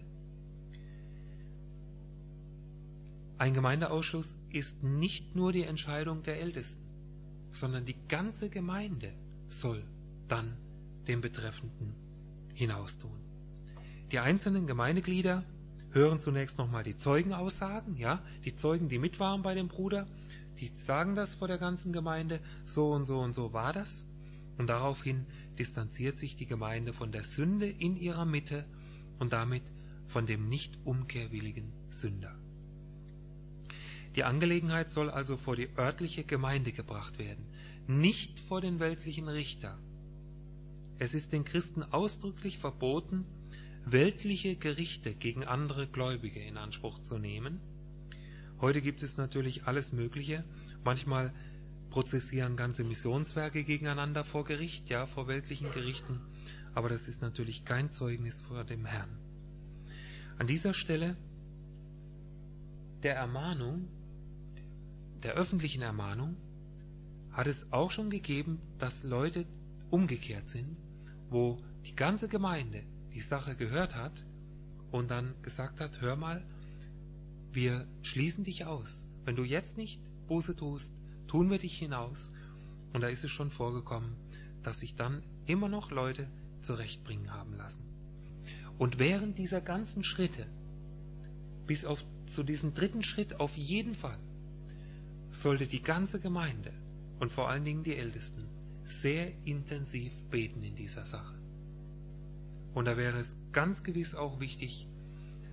Ein Gemeindeausschluss ist nicht nur die Entscheidung der Ältesten, sondern die ganze Gemeinde soll dann den Betreffenden hinaustun. Die einzelnen Gemeindeglieder hören zunächst nochmal die Zeugenaussagen, ja, die Zeugen, die mit waren bei dem Bruder, die sagen das vor der ganzen Gemeinde, so und so war das. Und daraufhin distanziert sich die Gemeinde von der Sünde in ihrer Mitte und damit von dem nicht umkehrwilligen Sünder. Die Angelegenheit soll also vor die örtliche Gemeinde gebracht werden, nicht vor den weltlichen Richter. Es ist den Christen ausdrücklich verboten, weltliche Gerichte gegen andere Gläubige in Anspruch zu nehmen. Heute gibt es natürlich alles Mögliche. Manchmal prozessieren ganze Missionswerke gegeneinander vor Gericht, ja, vor weltlichen Gerichten. Aber das ist natürlich kein Zeugnis vor dem Herrn. An dieser Stelle der Ermahnung, der öffentlichen Ermahnung, hat es auch schon gegeben, dass Leute umgekehrt sind, wo die ganze Gemeinde die Sache gehört hat und dann gesagt hat, hör mal, wir schließen dich aus. Wenn du jetzt nicht Buße tust, tun wir dich hinaus. Und da ist es schon vorgekommen, dass sich dann immer noch Leute zurechtbringen haben lassen. Und während dieser ganzen Schritte, bis zu diesem dritten Schritt auf jeden Fall, sollte die ganze Gemeinde und vor allen Dingen die Ältesten sehr intensiv beten in dieser Sache. Und da wäre es ganz gewiss auch wichtig,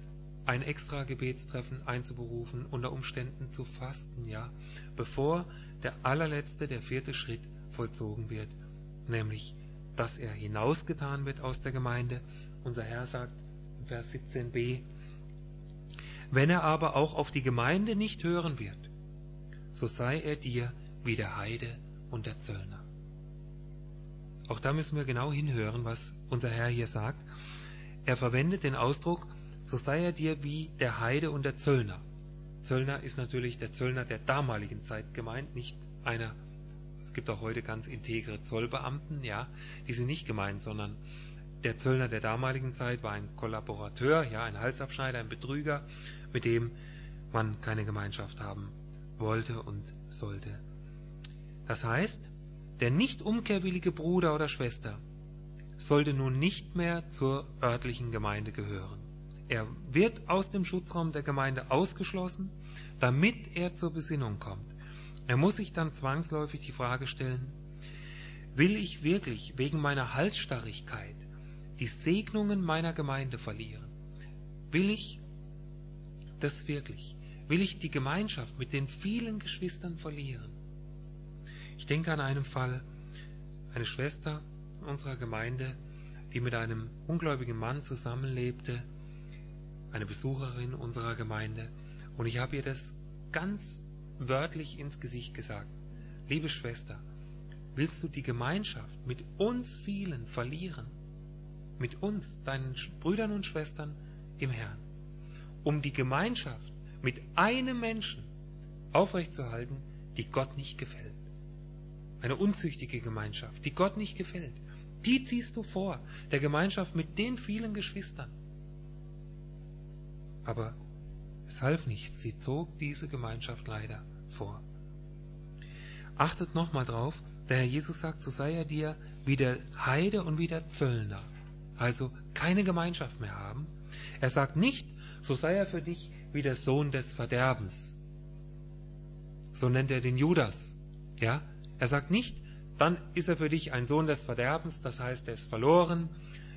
ein extra Gebetstreffen einzuberufen, unter Umständen zu fasten, ja, bevor der allerletzte, der 4. Schritt vollzogen wird, nämlich, dass er hinausgetan wird aus der Gemeinde. Unser Herr sagt in Vers 17b, wenn er aber auch auf die Gemeinde nicht hören wird, so sei er dir wie der Heide und der Zöllner. Auch da müssen wir genau hinhören, was unser Herr hier sagt. Er verwendet den Ausdruck, so sei er dir wie der Heide und der Zöllner. Zöllner ist natürlich der Zöllner der damaligen Zeit gemeint, nicht einer, es gibt auch heute ganz integre Zollbeamten, ja, die sind nicht gemeint, sondern der Zöllner der damaligen Zeit war ein Kollaborateur, ja, ein Halsabschneider, ein Betrüger, mit dem man keine Gemeinschaft haben wollte und sollte. Das heißt, der nicht umkehrwillige Bruder oder Schwester sollte nun nicht mehr zur örtlichen Gemeinde gehören. Er wird aus dem Schutzraum der Gemeinde ausgeschlossen, damit er zur Besinnung kommt. Er muss sich dann zwangsläufig die Frage stellen, will ich wirklich wegen meiner Halsstarrigkeit die Segnungen meiner Gemeinde verlieren? Will ich das wirklich? Will ich die Gemeinschaft mit den vielen Geschwistern verlieren? Ich denke an einen Fall, eine Schwester unserer Gemeinde, die mit einem ungläubigen Mann zusammenlebte, eine Besucherin unserer Gemeinde, und ich habe ihr das ganz wörtlich ins Gesicht gesagt. Liebe Schwester, willst du die Gemeinschaft mit uns vielen verlieren? Mit uns, deinen Brüdern und Schwestern im Herrn, um die Gemeinschaft mit einem Menschen aufrechtzuerhalten, die Gott nicht gefällt. Eine unzüchtige Gemeinschaft, die Gott nicht gefällt. Die ziehst du vor, der Gemeinschaft mit den vielen Geschwistern. Aber es half nichts, sie zog diese Gemeinschaft leider vor. Achtet nochmal drauf, der Herr Jesus sagt, so sei er dir wie der Heide und wie der Zöllner. Also keine Gemeinschaft mehr haben. Er sagt nicht, so sei er für dich wie der Sohn des Verderbens. So nennt er den Judas. Ja? Er sagt nicht, dann ist er für dich ein Sohn des Verderbens, das heißt, er ist verloren.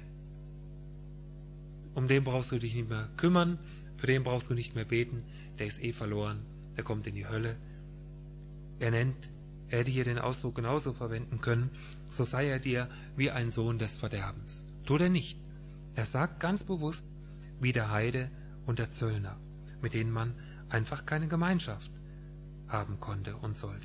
Um den brauchst du dich nicht mehr kümmern, für den brauchst du nicht mehr beten, der ist verloren, der kommt in die Hölle. Er hätte hier den Ausdruck genauso verwenden können, so sei er dir wie ein Sohn des Verderbens. Tut er nicht. Er sagt ganz bewusst, wie der Heide und der Zöllner, mit denen man einfach keine Gemeinschaft haben konnte und sollte.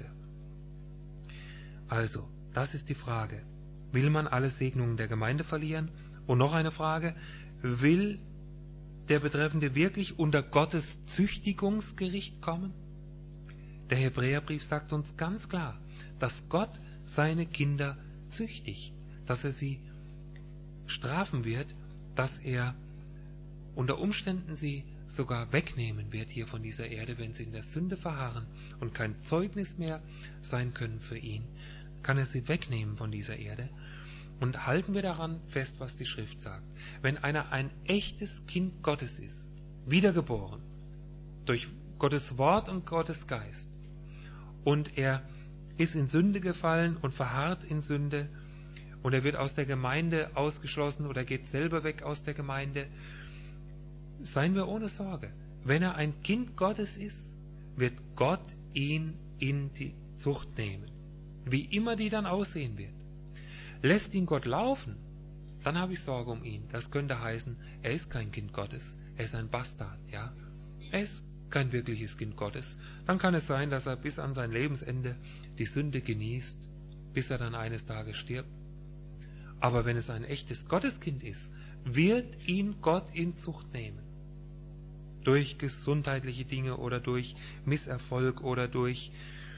Also, das ist die Frage. Will man alle Segnungen der Gemeinde verlieren? Und noch eine Frage, will der Betreffende wirklich unter Gottes Züchtigungsgericht kommen? Der Hebräerbrief sagt uns ganz klar, dass Gott seine Kinder züchtigt, dass er sie strafen wird, dass er unter Umständen sie sogar wegnehmen wird hier von dieser Erde, wenn sie in der Sünde verharren und kein Zeugnis mehr sein können für ihn, kann er sie wegnehmen von dieser Erde. Und halten wir daran fest, was die Schrift sagt. Wenn einer ein echtes Kind Gottes ist, wiedergeboren, durch Gottes Wort und Gottes Geist, und er ist in Sünde gefallen und verharrt in Sünde, und er wird aus der Gemeinde ausgeschlossen oder geht selber weg aus der Gemeinde, seien wir ohne Sorge. Wenn er ein Kind Gottes ist, wird Gott ihn in die Zucht nehmen. Wie immer die dann aussehen wird. Lässt ihn Gott laufen, dann habe ich Sorge um ihn. Das könnte heißen, er ist kein Kind Gottes, er ist ein Bastard, ja. Er ist kein wirkliches Kind Gottes. Dann kann es sein, dass er bis an sein Lebensende die Sünde genießt, bis er dann eines Tages stirbt. Aber wenn es ein echtes Gotteskind ist, wird ihn Gott in Zucht nehmen. Durch gesundheitliche Dinge oder durch Misserfolg oder durch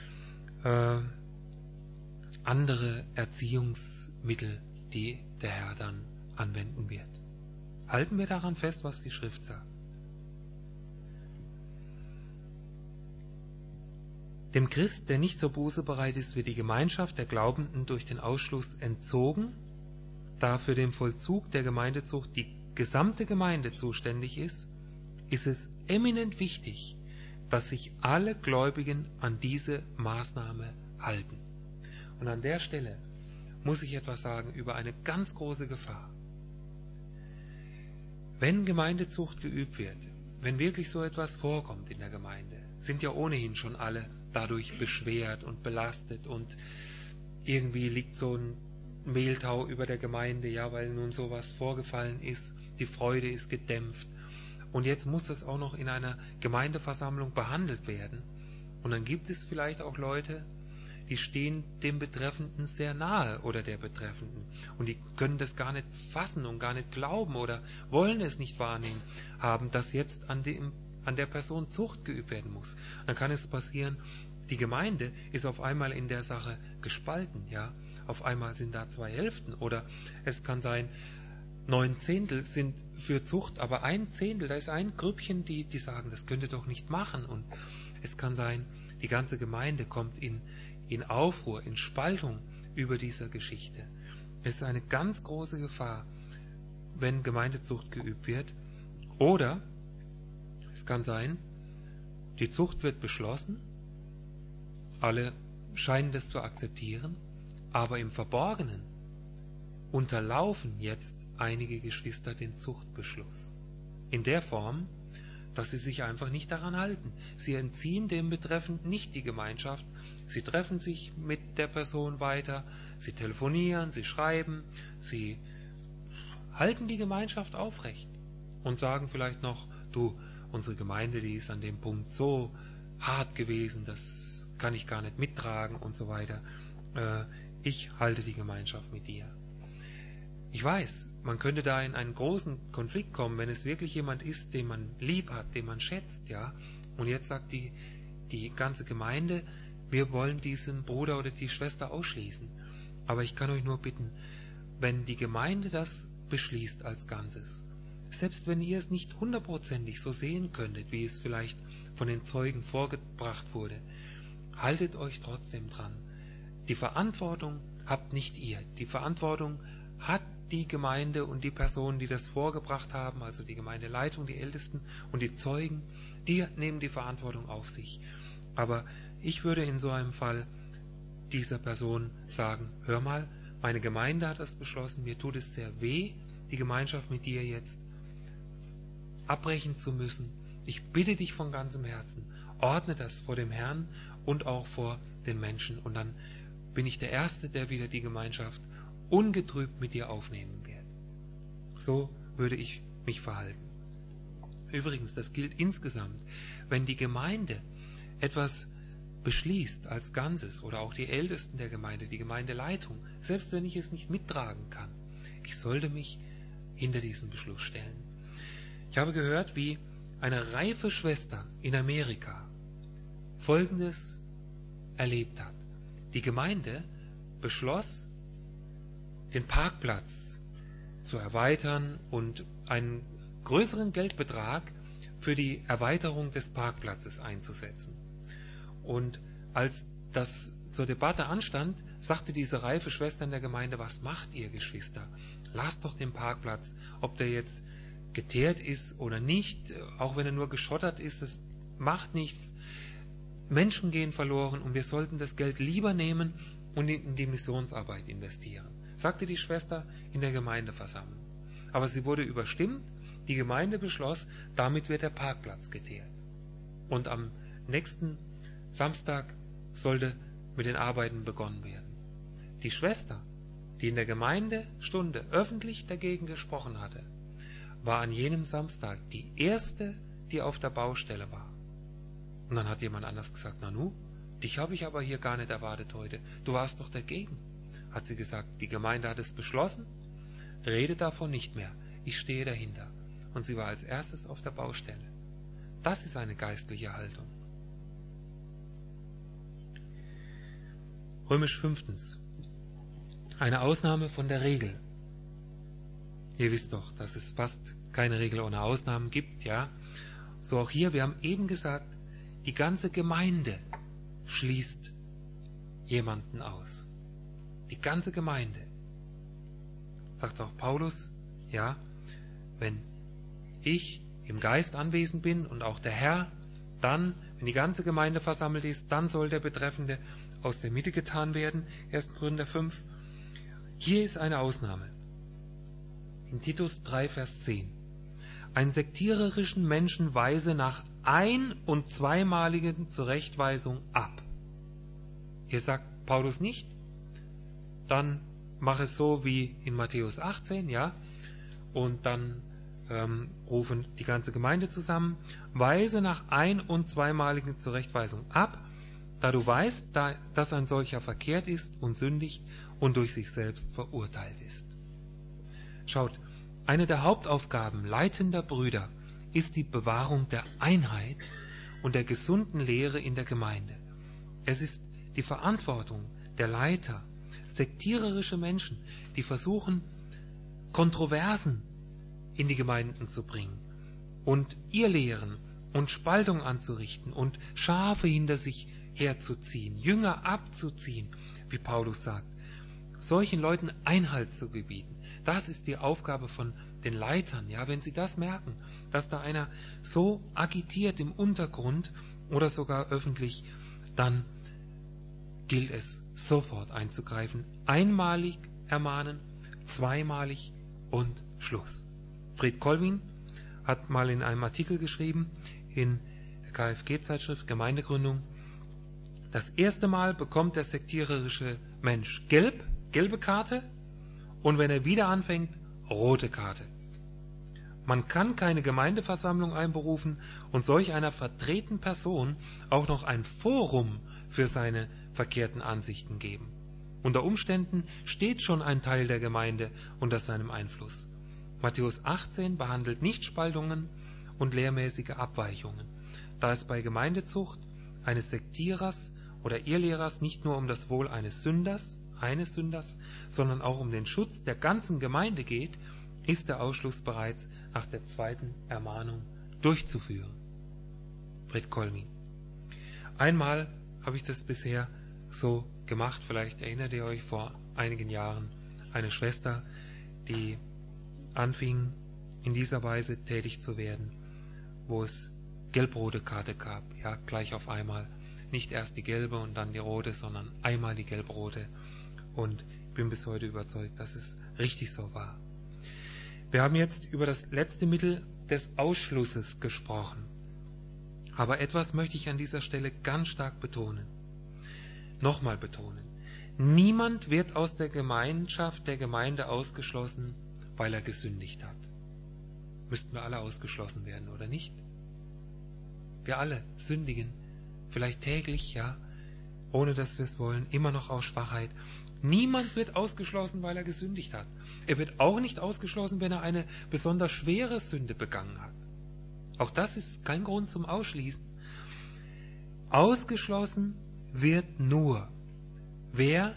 andere Erziehungsmittel, die der Herr dann anwenden wird. Halten wir daran fest, was die Schrift sagt. Dem Christ, der nicht zur Buße bereit ist, wird die Gemeinschaft der Glaubenden durch den Ausschluss entzogen, da für den Vollzug der Gemeindezucht die gesamte Gemeinde zuständig ist es eminent wichtig, dass sich alle Gläubigen an diese Maßnahme halten. Und an der Stelle muss ich etwas sagen über eine ganz große Gefahr. Wenn Gemeindezucht geübt wird, wenn wirklich so etwas vorkommt in der Gemeinde, sind ja ohnehin schon alle dadurch beschwert und belastet und irgendwie liegt so ein Mehltau über der Gemeinde, ja, weil nun sowas vorgefallen ist, die Freude ist gedämpft und jetzt muss das auch noch in einer Gemeindeversammlung behandelt werden und dann gibt es vielleicht auch Leute, die stehen dem Betreffenden sehr nahe oder der Betreffenden und die können das gar nicht fassen und gar nicht glauben oder wollen es nicht wahrnehmen haben, dass jetzt an der Person Zucht geübt werden muss. Dann kann es passieren, die Gemeinde ist auf einmal in der Sache gespalten, ja. Auf einmal sind da 2 Hälften oder es kann sein, 9/10 sind für Zucht, aber 1/10, da ist ein Grüppchen, die sagen, das könnt ihr doch nicht machen und es kann sein, die ganze Gemeinde kommt in Aufruhr, in Spaltung über dieser Geschichte. Es ist eine ganz große Gefahr, wenn Gemeindezucht geübt wird. Oder es kann sein, die Zucht wird beschlossen, alle scheinen das zu akzeptieren, aber im Verborgenen unterlaufen jetzt einige Geschwister den Zuchtbeschluss. In der Form, dass sie sich einfach nicht daran halten. Sie entziehen dem Betreffenden nicht die Gemeinschaft. Sie treffen sich mit der Person weiter, sie telefonieren, sie schreiben, sie halten die Gemeinschaft aufrecht und sagen vielleicht noch, du, unsere Gemeinde, die ist an dem Punkt so hart gewesen, das kann ich gar nicht mittragen und so weiter. Ich halte die Gemeinschaft mit dir. Ich weiß, man könnte da in einen großen Konflikt kommen, wenn es wirklich jemand ist, den man lieb hat, den man schätzt, ja. Und jetzt sagt die ganze Gemeinde, wir wollen diesen Bruder oder die Schwester ausschließen. Aber ich kann euch nur bitten, wenn die Gemeinde das beschließt als Ganzes, selbst wenn ihr es nicht 100%ig so sehen könntet, wie es vielleicht von den Zeugen vorgebracht wurde, haltet euch trotzdem dran. Die Verantwortung habt nicht ihr. Die Verantwortung hat die Gemeinde und die Personen, die das vorgebracht haben, also die Gemeindeleitung, die Ältesten und die Zeugen, die nehmen die Verantwortung auf sich. Aber ich würde in so einem Fall dieser Person sagen, hör mal, meine Gemeinde hat das beschlossen, mir tut es sehr weh, die Gemeinschaft mit dir jetzt abbrechen zu müssen. Ich bitte dich von ganzem Herzen, ordne das vor dem Herrn und auch vor den Menschen und dann bin ich der Erste, der wieder die Gemeinschaft ungetrübt mit dir aufnehmen wird. So würde ich mich verhalten. Übrigens, das gilt insgesamt. Wenn die Gemeinde etwas beschließt als Ganzes oder auch die Ältesten der Gemeinde, die Gemeindeleitung, selbst wenn ich es nicht mittragen kann, ich sollte mich hinter diesen Beschluss stellen. Ich habe gehört, wie eine reife Schwester in Amerika Folgendes erlebt hat. Die Gemeinde beschloss, den Parkplatz zu erweitern und einen größeren Geldbetrag für die Erweiterung des Parkplatzes einzusetzen. Und als das zur Debatte anstand, sagte diese reife Schwester in der Gemeinde, was macht ihr, Geschwister? Lasst doch den Parkplatz, ob der jetzt geteert ist oder nicht, auch wenn er nur geschottert ist, das macht nichts. Menschen gehen verloren und wir sollten das Geld lieber nehmen und in die Missionsarbeit investieren, sagte die Schwester in der Gemeindeversammlung. Aber sie wurde überstimmt, die Gemeinde beschloss, damit wird der Parkplatz geteert. Und am nächsten Samstag sollte mit den Arbeiten begonnen werden. Die Schwester, die in der Gemeindestunde öffentlich dagegen gesprochen hatte, war an jenem Samstag die erste, die auf der Baustelle war. Und dann hat jemand anders gesagt, Nanu, dich habe ich aber hier gar nicht erwartet heute. Du warst doch dagegen. Hat sie gesagt, die Gemeinde hat es beschlossen, rede davon nicht mehr. Ich stehe dahinter. Und sie war als erstes auf der Baustelle. Das ist eine geistliche Haltung. Römisch 5. Eine Ausnahme von der Regel. Ihr wisst doch, dass es fast keine Regel ohne Ausnahmen gibt, ja? So auch hier, wir haben eben gesagt, die ganze Gemeinde schließt jemanden aus. Die ganze Gemeinde. Sagt auch Paulus, ja, wenn ich im Geist anwesend bin und auch der Herr, dann, wenn die ganze Gemeinde versammelt ist, dann soll der Betreffende aus der Mitte getan werden. 1. Korinther 5. Hier ist eine Ausnahme. In Titus 3, Vers 10. einen sektiererischen Menschen weise nach ein- und zweimaligen Zurechtweisung ab. Hier sagt Paulus nicht, dann mach es so wie in Matthäus 18, ja, und dann rufen die ganze Gemeinde zusammen, weise nach ein- und zweimaligen Zurechtweisung ab, da du weißt, dass ein solcher verkehrt ist und sündigt und durch sich selbst verurteilt ist. Schaut, eine der Hauptaufgaben leitender Brüder ist die Bewahrung der Einheit und der gesunden Lehre in der Gemeinde. Es ist die Verantwortung der Leiter, sektiererische Menschen, die versuchen, Kontroversen in die Gemeinden zu bringen und Irrlehren und Spaltung anzurichten und Schafe hinter sich herzuziehen, Jünger abzuziehen, wie Paulus sagt. Solchen Leuten Einhalt zu gebieten, das ist die Aufgabe von den Leitern. Ja, wenn sie das merken, dass da einer so agitiert im Untergrund oder sogar öffentlich, dann gilt es sofort einzugreifen, einmalig ermahnen, zweimalig und Schluss. Fred Colvin hat mal in einem Artikel geschrieben, in der KfG-Zeitschrift Gemeindegründung, das erste Mal bekommt der sektiererische Mensch gelbe Karte, und wenn er wieder anfängt, rote Karte. Man kann keine Gemeindeversammlung einberufen und solch einer vertretenen Person auch noch ein Forum für seine verkehrten Ansichten geben. Unter Umständen steht schon ein Teil der Gemeinde unter seinem Einfluss. Matthäus 18 behandelt nicht Spaltungen und lehrmäßige Abweichungen, da es bei Gemeindezucht eines Sektierers oder Irrlehrers nicht nur um das Wohl eines Sünders, sondern auch um den Schutz der ganzen Gemeinde geht, ist der Ausschluss bereits nach der zweiten Ermahnung durchzuführen. Fred Colvin. Einmal habe ich das bisher so gemacht, vielleicht erinnert ihr euch vor einigen Jahren, eine Schwester, die anfing, in dieser Weise tätig zu werden, wo es gelb-rote Karte gab, ja, gleich auf einmal. Nicht erst die gelbe und dann die rote, sondern einmal die gelb-rote. Und ich bin bis heute überzeugt, dass es richtig so war. Wir haben jetzt über das letzte Mittel des Ausschlusses gesprochen. Aber etwas möchte ich an dieser Stelle ganz stark betonen. Nochmal betonen. Niemand wird aus der Gemeinschaft der Gemeinde ausgeschlossen, weil er gesündigt hat. Müssten wir alle ausgeschlossen werden, oder nicht? Wir alle sündigen, vielleicht täglich, ja, ohne dass wir es wollen, immer noch aus Schwachheit. Niemand wird ausgeschlossen, weil er gesündigt hat. Er wird auch nicht ausgeschlossen, wenn er eine besonders schwere Sünde begangen hat. Auch das ist kein Grund zum Ausschließen. Ausgeschlossen wird nur, wer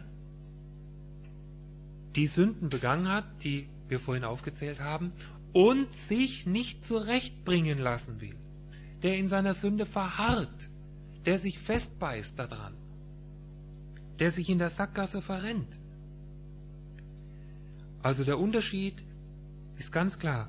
die Sünden begangen hat, die wir vorhin aufgezählt haben, und sich nicht zurechtbringen lassen will, der in seiner Sünde verharrt, der sich festbeißt daran, der sich in der Sackgasse verrennt. Also der Unterschied ist ganz klar.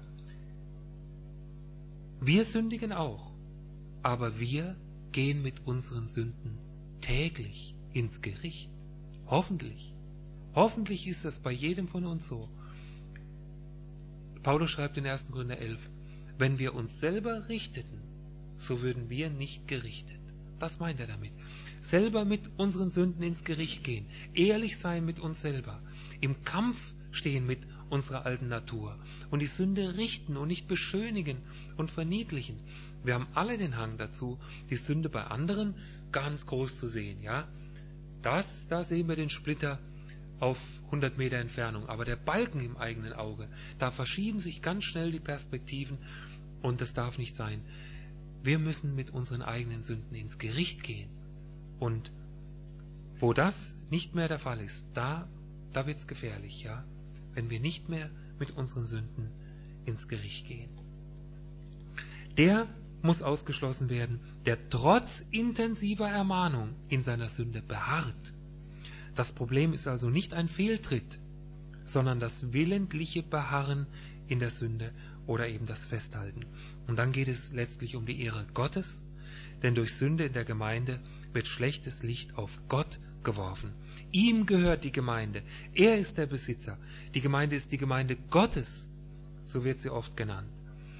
Wir sündigen auch, aber wir gehen mit unseren Sünden täglich ins Gericht. Hoffentlich. Hoffentlich ist das bei jedem von uns so. Paulus schreibt in 1. Korinther 11, wenn wir uns selber richteten, so würden wir nicht gerichtet. Das meint er damit. Selber mit unseren Sünden ins Gericht gehen, ehrlich sein mit uns selber, im Kampf stehen mit unserer alten Natur und die Sünde richten und nicht beschönigen und verniedlichen. Wir haben alle den Hang dazu, die Sünde bei anderen ganz groß zu sehen. Ja, da sehen wir den Splitter auf 100 Meter Entfernung, aber der Balken im eigenen Auge, da verschieben sich ganz schnell die Perspektiven und das darf nicht sein. Wir müssen mit unseren eigenen Sünden ins Gericht gehen. Und wo das nicht mehr der Fall ist, da wird es gefährlich, ja, wenn wir nicht mehr mit unseren Sünden ins Gericht gehen. Der muss ausgeschlossen werden, der trotz intensiver Ermahnung in seiner Sünde beharrt. Das Problem ist also nicht ein Fehltritt, sondern das willentliche Beharren in der Sünde oder eben das Festhalten. Und dann geht es letztlich um die Ehre Gottes, denn durch Sünde in der Gemeinde wird schlechtes Licht auf Gott geworfen. Ihm gehört die Gemeinde, er ist der Besitzer. Die Gemeinde ist die Gemeinde Gottes, so wird sie oft genannt.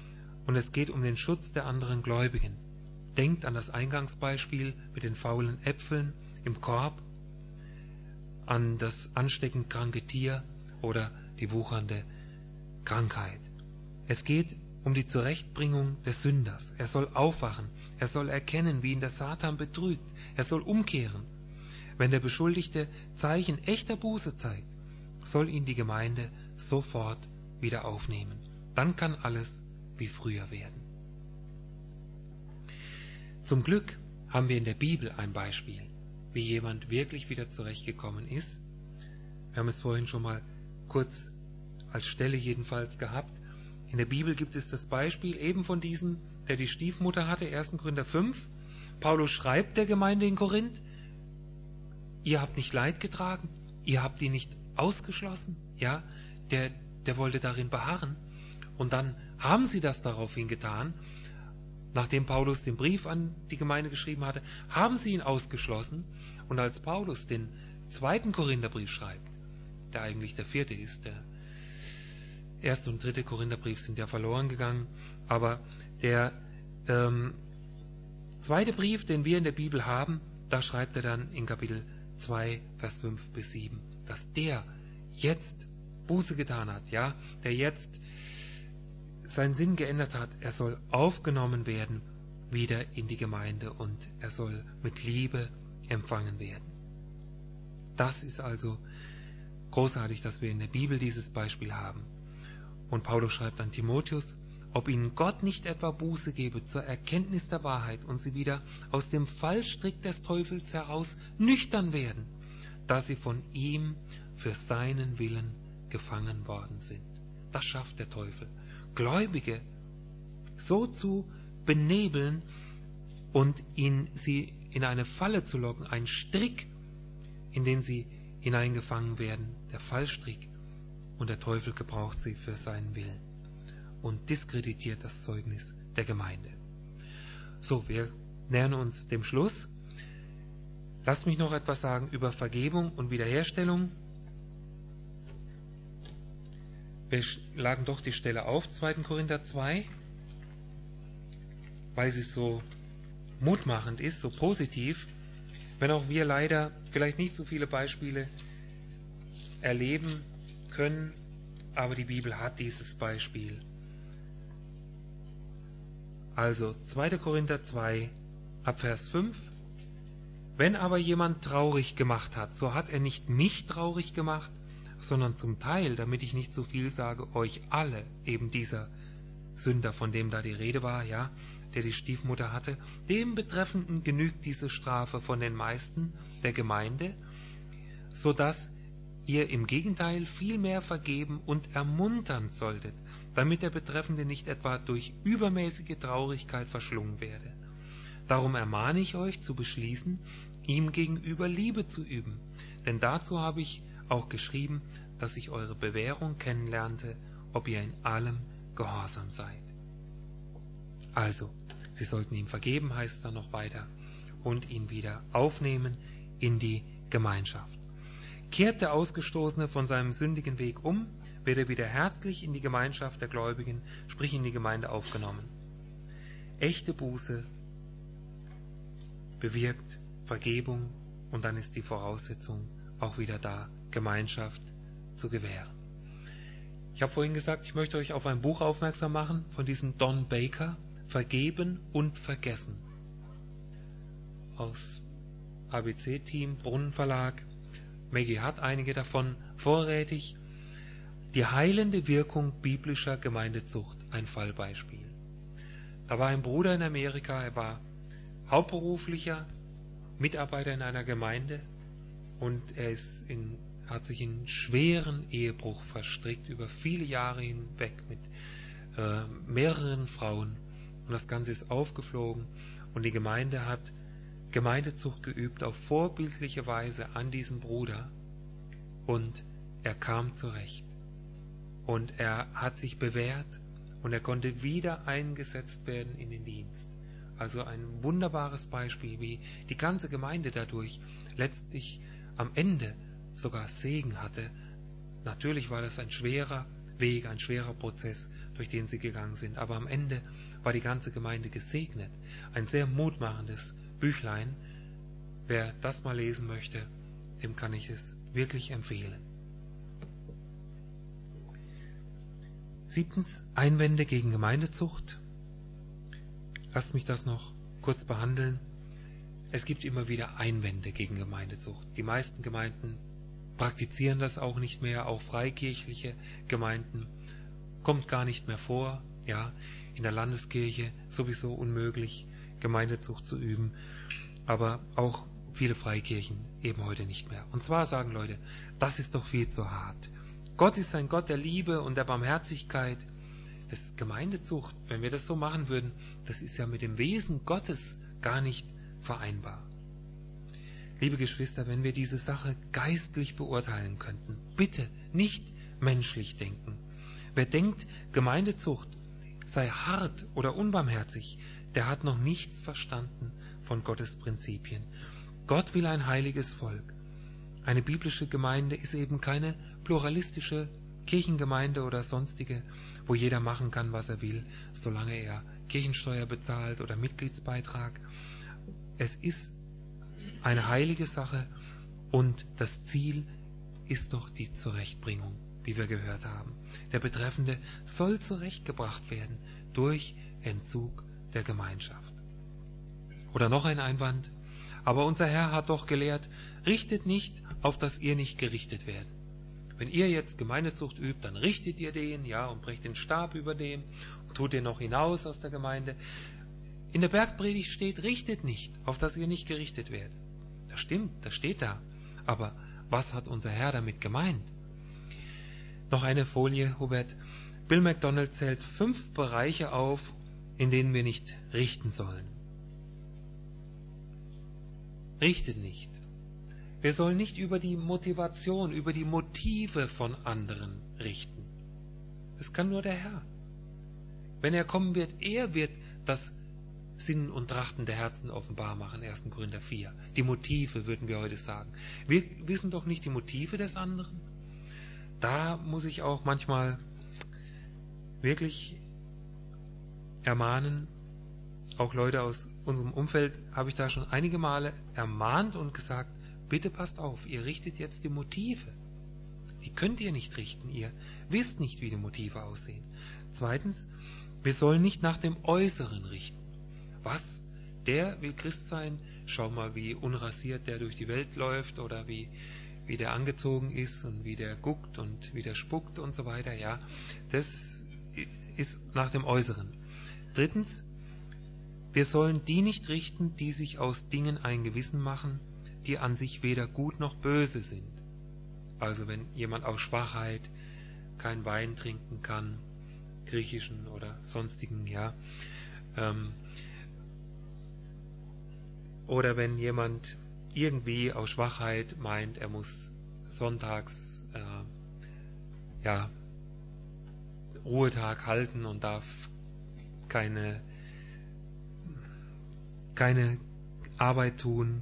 und es geht um den Schutz der anderen Gläubigen. Denkt an das Eingangsbeispiel mit den faulen Äpfeln im Korb, an das ansteckend kranke Tier oder die wuchernde Krankheit. Es geht um die Zurechtbringung des Sünders. Er soll aufwachen, er soll erkennen, wie ihn der Satan betrügt, er soll umkehren. Wenn der Beschuldigte Zeichen echter Buße zeigt, soll ihn die Gemeinde sofort wieder aufnehmen. Dann kann alles wie früher werden. Zum Glück haben wir in der Bibel ein Beispiel, wie jemand wirklich wieder zurechtgekommen ist. Wir haben es vorhin schon mal kurz als Stelle jedenfalls gehabt. In der Bibel gibt es das Beispiel eben von diesem, der die Stiefmutter hatte, 1. Korinther 5. Paulus schreibt der Gemeinde in Korinth, ihr habt nicht Leid getragen, ihr habt ihn nicht ausgeschlossen, ja, der wollte darin beharren. Und dann haben sie das daraufhin getan, nachdem Paulus den Brief an die Gemeinde geschrieben hatte, haben sie ihn ausgeschlossen. Und als Paulus den 2. Korintherbrief schreibt, der eigentlich der 4. ist, der 1. und 3. Korintherbrief sind ja verloren gegangen, aber der 2. Brief, den wir in der Bibel haben, da schreibt er dann in Kapitel 2, Vers 5 bis 7, dass der jetzt Buße getan hat, ja, der jetzt seinen Sinn geändert hat, er soll aufgenommen werden wieder in die Gemeinde und er soll mit Liebe empfangen werden. Das ist also großartig, dass wir in der Bibel dieses Beispiel haben. Und Paulus schreibt an Timotheus, ob ihnen Gott nicht etwa Buße gebe zur Erkenntnis der Wahrheit und sie wieder aus dem Fallstrick des Teufels heraus nüchtern werden, da sie von ihm für seinen Willen gefangen worden sind. Das schafft der Teufel. Gläubige so zu benebeln und sie in eine Falle zu locken, einen Strick, in den sie hineingefangen werden, der Fallstrick, und der Teufel gebraucht sie für seinen Willen und diskreditiert das Zeugnis der Gemeinde. So, wir nähern uns dem Schluss. Lasst mich noch etwas sagen über Vergebung und Wiederherstellung. Wir schlagen doch die Stelle auf, 2. Korinther 2, weil sie so mutmachend ist, so positiv, wenn auch wir leider vielleicht nicht so viele Beispiele erleben können, aber die Bibel hat dieses Beispiel. Also 2. Korinther 2, ab Vers 5. Wenn aber jemand traurig gemacht hat, so hat er nicht mich traurig gemacht, sondern zum Teil, damit ich nicht so viel sage, euch alle, eben dieser Sünder, von dem da die Rede war, ja, der die Stiefmutter hatte, dem Betreffenden genügt diese Strafe von den meisten der Gemeinde, so dass ihr im Gegenteil viel mehr vergeben und ermuntern solltet, damit der Betreffende nicht etwa durch übermäßige Traurigkeit verschlungen werde. Darum ermahne ich euch zu beschließen, ihm gegenüber Liebe zu üben, denn dazu habe ich auch geschrieben, dass ich eure Bewährung kennenlernte, ob ihr in allem gehorsam seid. Also, sie sollten ihm vergeben, heißt es dann noch weiter, und ihn wieder aufnehmen in die Gemeinschaft. Kehrt der Ausgestoßene von seinem sündigen Weg um, wird er wieder herzlich in die Gemeinschaft der Gläubigen, sprich in die Gemeinde aufgenommen. Echte Buße bewirkt Vergebung und dann ist die Voraussetzung auch wieder da, Gemeinschaft zu gewähren. Ich habe vorhin gesagt, ich möchte euch auf ein Buch aufmerksam machen von diesem Don Baker, Vergeben und Vergessen. Aus ABC-Team, Brunnenverlag. Maggie hat einige davon vorrätig. Die heilende Wirkung biblischer Gemeindezucht, ein Fallbeispiel. Da war ein Bruder in Amerika, er war hauptberuflicher Mitarbeiter in einer Gemeinde und er hat sich in schweren Ehebruch verstrickt, über viele Jahre hinweg mit mehreren Frauen. Und das Ganze ist aufgeflogen und die Gemeinde hat Gemeindezucht geübt auf vorbildliche Weise an diesem Bruder und er kam zurecht. Und er hat sich bewährt und er konnte wieder eingesetzt werden in den Dienst. Also ein wunderbares Beispiel, wie die ganze Gemeinde dadurch letztlich am Ende sogar Segen hatte. Natürlich war das ein schwerer Weg, ein schwerer Prozess durch den sie gegangen sind. Aber am Ende war die ganze Gemeinde gesegnet. Ein sehr mutmachendes Büchlein. Wer das mal lesen möchte, dem kann ich es wirklich empfehlen. 7. Einwände gegen Gemeindezucht. Lasst mich das noch kurz behandeln. Es gibt immer wieder Einwände gegen Gemeindezucht. Die meisten Gemeinden praktizieren das auch nicht mehr, auch freikirchliche Gemeinden. Kommt gar nicht mehr vor, ja, in der Landeskirche sowieso unmöglich, Gemeindezucht zu üben, aber auch viele Freikirchen eben heute nicht mehr. Und zwar sagen Leute, das ist doch viel zu hart. Gott ist ein Gott der Liebe und der Barmherzigkeit. Das ist Gemeindezucht, wenn wir das so machen würden, das ist ja mit dem Wesen Gottes gar nicht vereinbar. Liebe Geschwister, wenn wir diese Sache geistlich beurteilen könnten, bitte nicht menschlich denken. Wer denkt, Gemeindezucht sei hart oder unbarmherzig, der hat noch nichts verstanden von Gottes Prinzipien. Gott will ein heiliges Volk. Eine biblische Gemeinde ist eben keine pluralistische Kirchengemeinde oder sonstige, wo jeder machen kann, was er will, solange er Kirchensteuer bezahlt oder Mitgliedsbeitrag. Es ist eine heilige Sache und das Ziel ist doch die Zurechtbringung, wie wir gehört haben. Der Betreffende soll zurechtgebracht werden durch Entzug der Gemeinschaft. Oder noch ein Einwand. Aber unser Herr hat doch gelehrt, richtet nicht, auf dass ihr nicht gerichtet werdet. Wenn ihr jetzt Gemeindezucht übt, dann richtet ihr den, ja, und brecht den Stab über dem und tut den noch hinaus aus der Gemeinde. In der Bergpredigt steht, richtet nicht, auf dass ihr nicht gerichtet werdet. Das stimmt, das steht da. Aber was hat unser Herr damit gemeint? Noch eine Folie, Hubert. Bill MacDonald zählt 5 Bereiche auf, in denen wir nicht richten sollen. Richtet nicht. Wir sollen nicht über die Motivation, über die Motive von anderen richten. Das kann nur der Herr. Wenn er kommen wird, er wird das Sinnen und Trachten der Herzen offenbar machen, 1. Korinther 4. Die Motive, würden wir heute sagen. Wir wissen doch nicht die Motive des anderen. Da muss ich auch manchmal wirklich ermahnen, auch Leute aus unserem Umfeld habe ich da schon einige Male ermahnt und gesagt, bitte passt auf, ihr richtet jetzt die Motive. Die könnt ihr nicht richten, ihr wisst nicht, wie die Motive aussehen. 2. Wir sollen nicht nach dem Äußeren richten. Was? Der will Christ sein? Schau mal, wie unrasiert der durch die Welt läuft oder wie der angezogen ist und wie der guckt und wie der spuckt und so weiter. Ja, das ist nach dem Äußeren. 3. Wir sollen die nicht richten, die sich aus Dingen ein Gewissen machen, die an sich weder gut noch böse sind. Also wenn jemand aus Schwachheit kein Wein trinken kann, griechischen oder sonstigen, ja, oder wenn jemand irgendwie aus Schwachheit meint, er muss sonntags Ruhetag halten und darf keine Arbeit tun,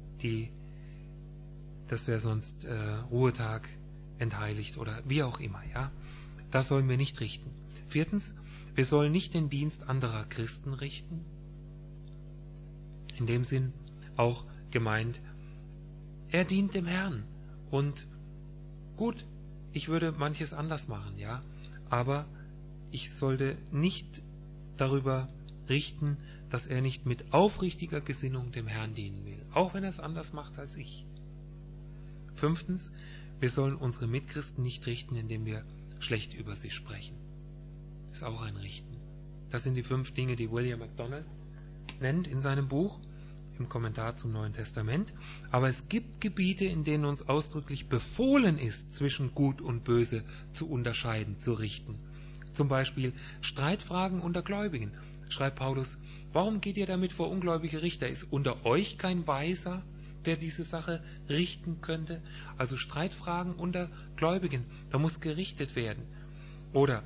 das wäre sonst Ruhetag entheiligt oder wie auch immer, ja. Das sollen wir nicht richten. 4. Wir sollen nicht den Dienst anderer Christen richten. In dem Sinn auch gemeint, er dient dem Herrn. Und gut, ich würde manches anders machen, ja, aber ich sollte nicht darüber richten, dass er nicht mit aufrichtiger Gesinnung dem Herrn dienen will, auch wenn er es anders macht als ich. 5. Wir sollen unsere Mitchristen nicht richten, indem wir schlecht über sie sprechen. Das ist auch ein Richten. Das sind die 5 Dinge, die William MacDonald nennt in seinem Buch, im Kommentar zum Neuen Testament. Aber es gibt Gebiete, in denen uns ausdrücklich befohlen ist, zwischen Gut und Böse zu unterscheiden, zu richten. Zum Beispiel Streitfragen unter Gläubigen. Schreibt Paulus, warum geht ihr damit vor ungläubige Richter? Ist unter euch kein Weiser, der diese Sache richten könnte? Also Streitfragen unter Gläubigen, da muss gerichtet werden. Oder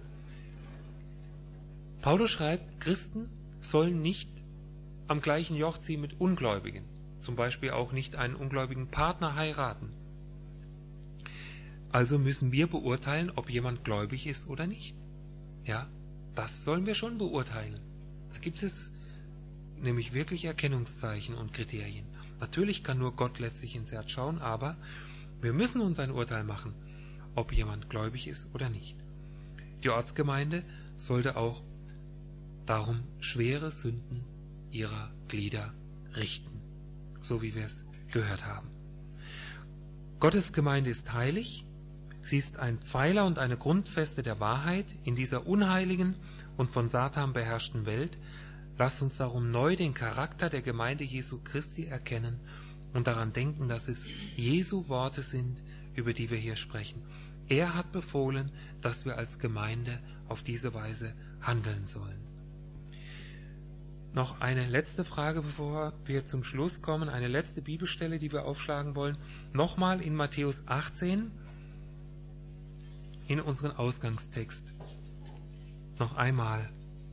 Paulus schreibt, Christen sollen nicht am gleichen Joch ziehen mit Ungläubigen. Zum Beispiel auch nicht einen ungläubigen Partner heiraten. Also müssen wir beurteilen, ob jemand gläubig ist oder nicht. Ja, Das sollen wir schon beurteilen. Da gibt es nämlich wirklich Erkennungszeichen und Kriterien. Natürlich kann nur Gott letztlich ins Herz schauen, aber wir müssen uns ein Urteil machen, ob jemand gläubig ist oder nicht. Die Ortsgemeinde sollte auch darum schwere Sünden ihrer Glieder richten, so wie wir es gehört haben. Gottes Gemeinde ist heilig, sie ist ein Pfeiler und eine Grundfeste der Wahrheit in dieser unheiligen und von Satan beherrschten Welt. Lasst uns darum neu den Charakter der Gemeinde Jesu Christi erkennen und daran denken, dass es Jesu Worte sind, über die wir hier sprechen. Er hat befohlen, dass wir als Gemeinde auf diese Weise handeln sollen. Noch eine letzte Frage, bevor wir zum Schluss kommen, eine letzte Bibelstelle, die wir aufschlagen wollen. Nochmal in Matthäus 18, in unseren Ausgangstext. Noch einmal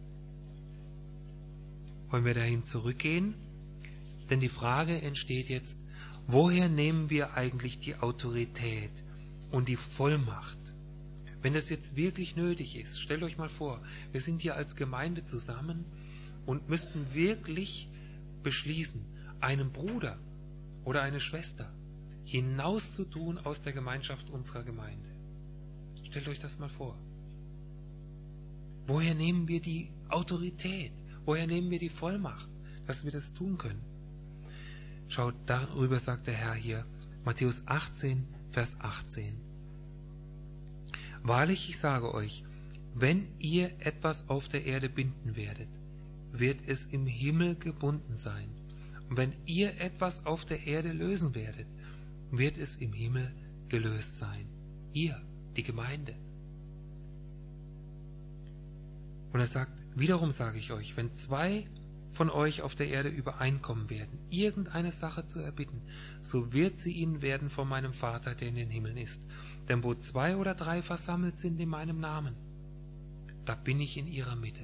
wollen wir dahin zurückgehen, denn die Frage entsteht jetzt, woher nehmen wir eigentlich die Autorität und die Vollmacht? Wenn das jetzt wirklich nötig ist, stellt euch mal vor, wir sind hier als Gemeinde zusammen und müssten wirklich beschließen, einen Bruder oder eine Schwester hinauszutun aus der Gemeinschaft unserer Gemeinde. Stellt euch das mal vor. Woher nehmen wir die Autorität? Woher nehmen wir die Vollmacht, dass wir das tun können? Schaut, darüber sagt der Herr hier, Matthäus 18, Vers 18. Wahrlich, ich sage euch, wenn ihr etwas auf der Erde binden werdet, wird es im Himmel gebunden sein. Und wenn ihr etwas auf der Erde lösen werdet, wird es im Himmel gelöst sein. Ihr, die Gemeinde. Und er sagt, wiederum sage ich euch, wenn zwei von euch auf der Erde übereinkommen werden, irgendeine Sache zu erbitten, so wird sie ihnen werden von meinem Vater, der in den Himmeln ist. Denn wo 2 oder 3 versammelt sind in meinem Namen, da bin ich in ihrer Mitte.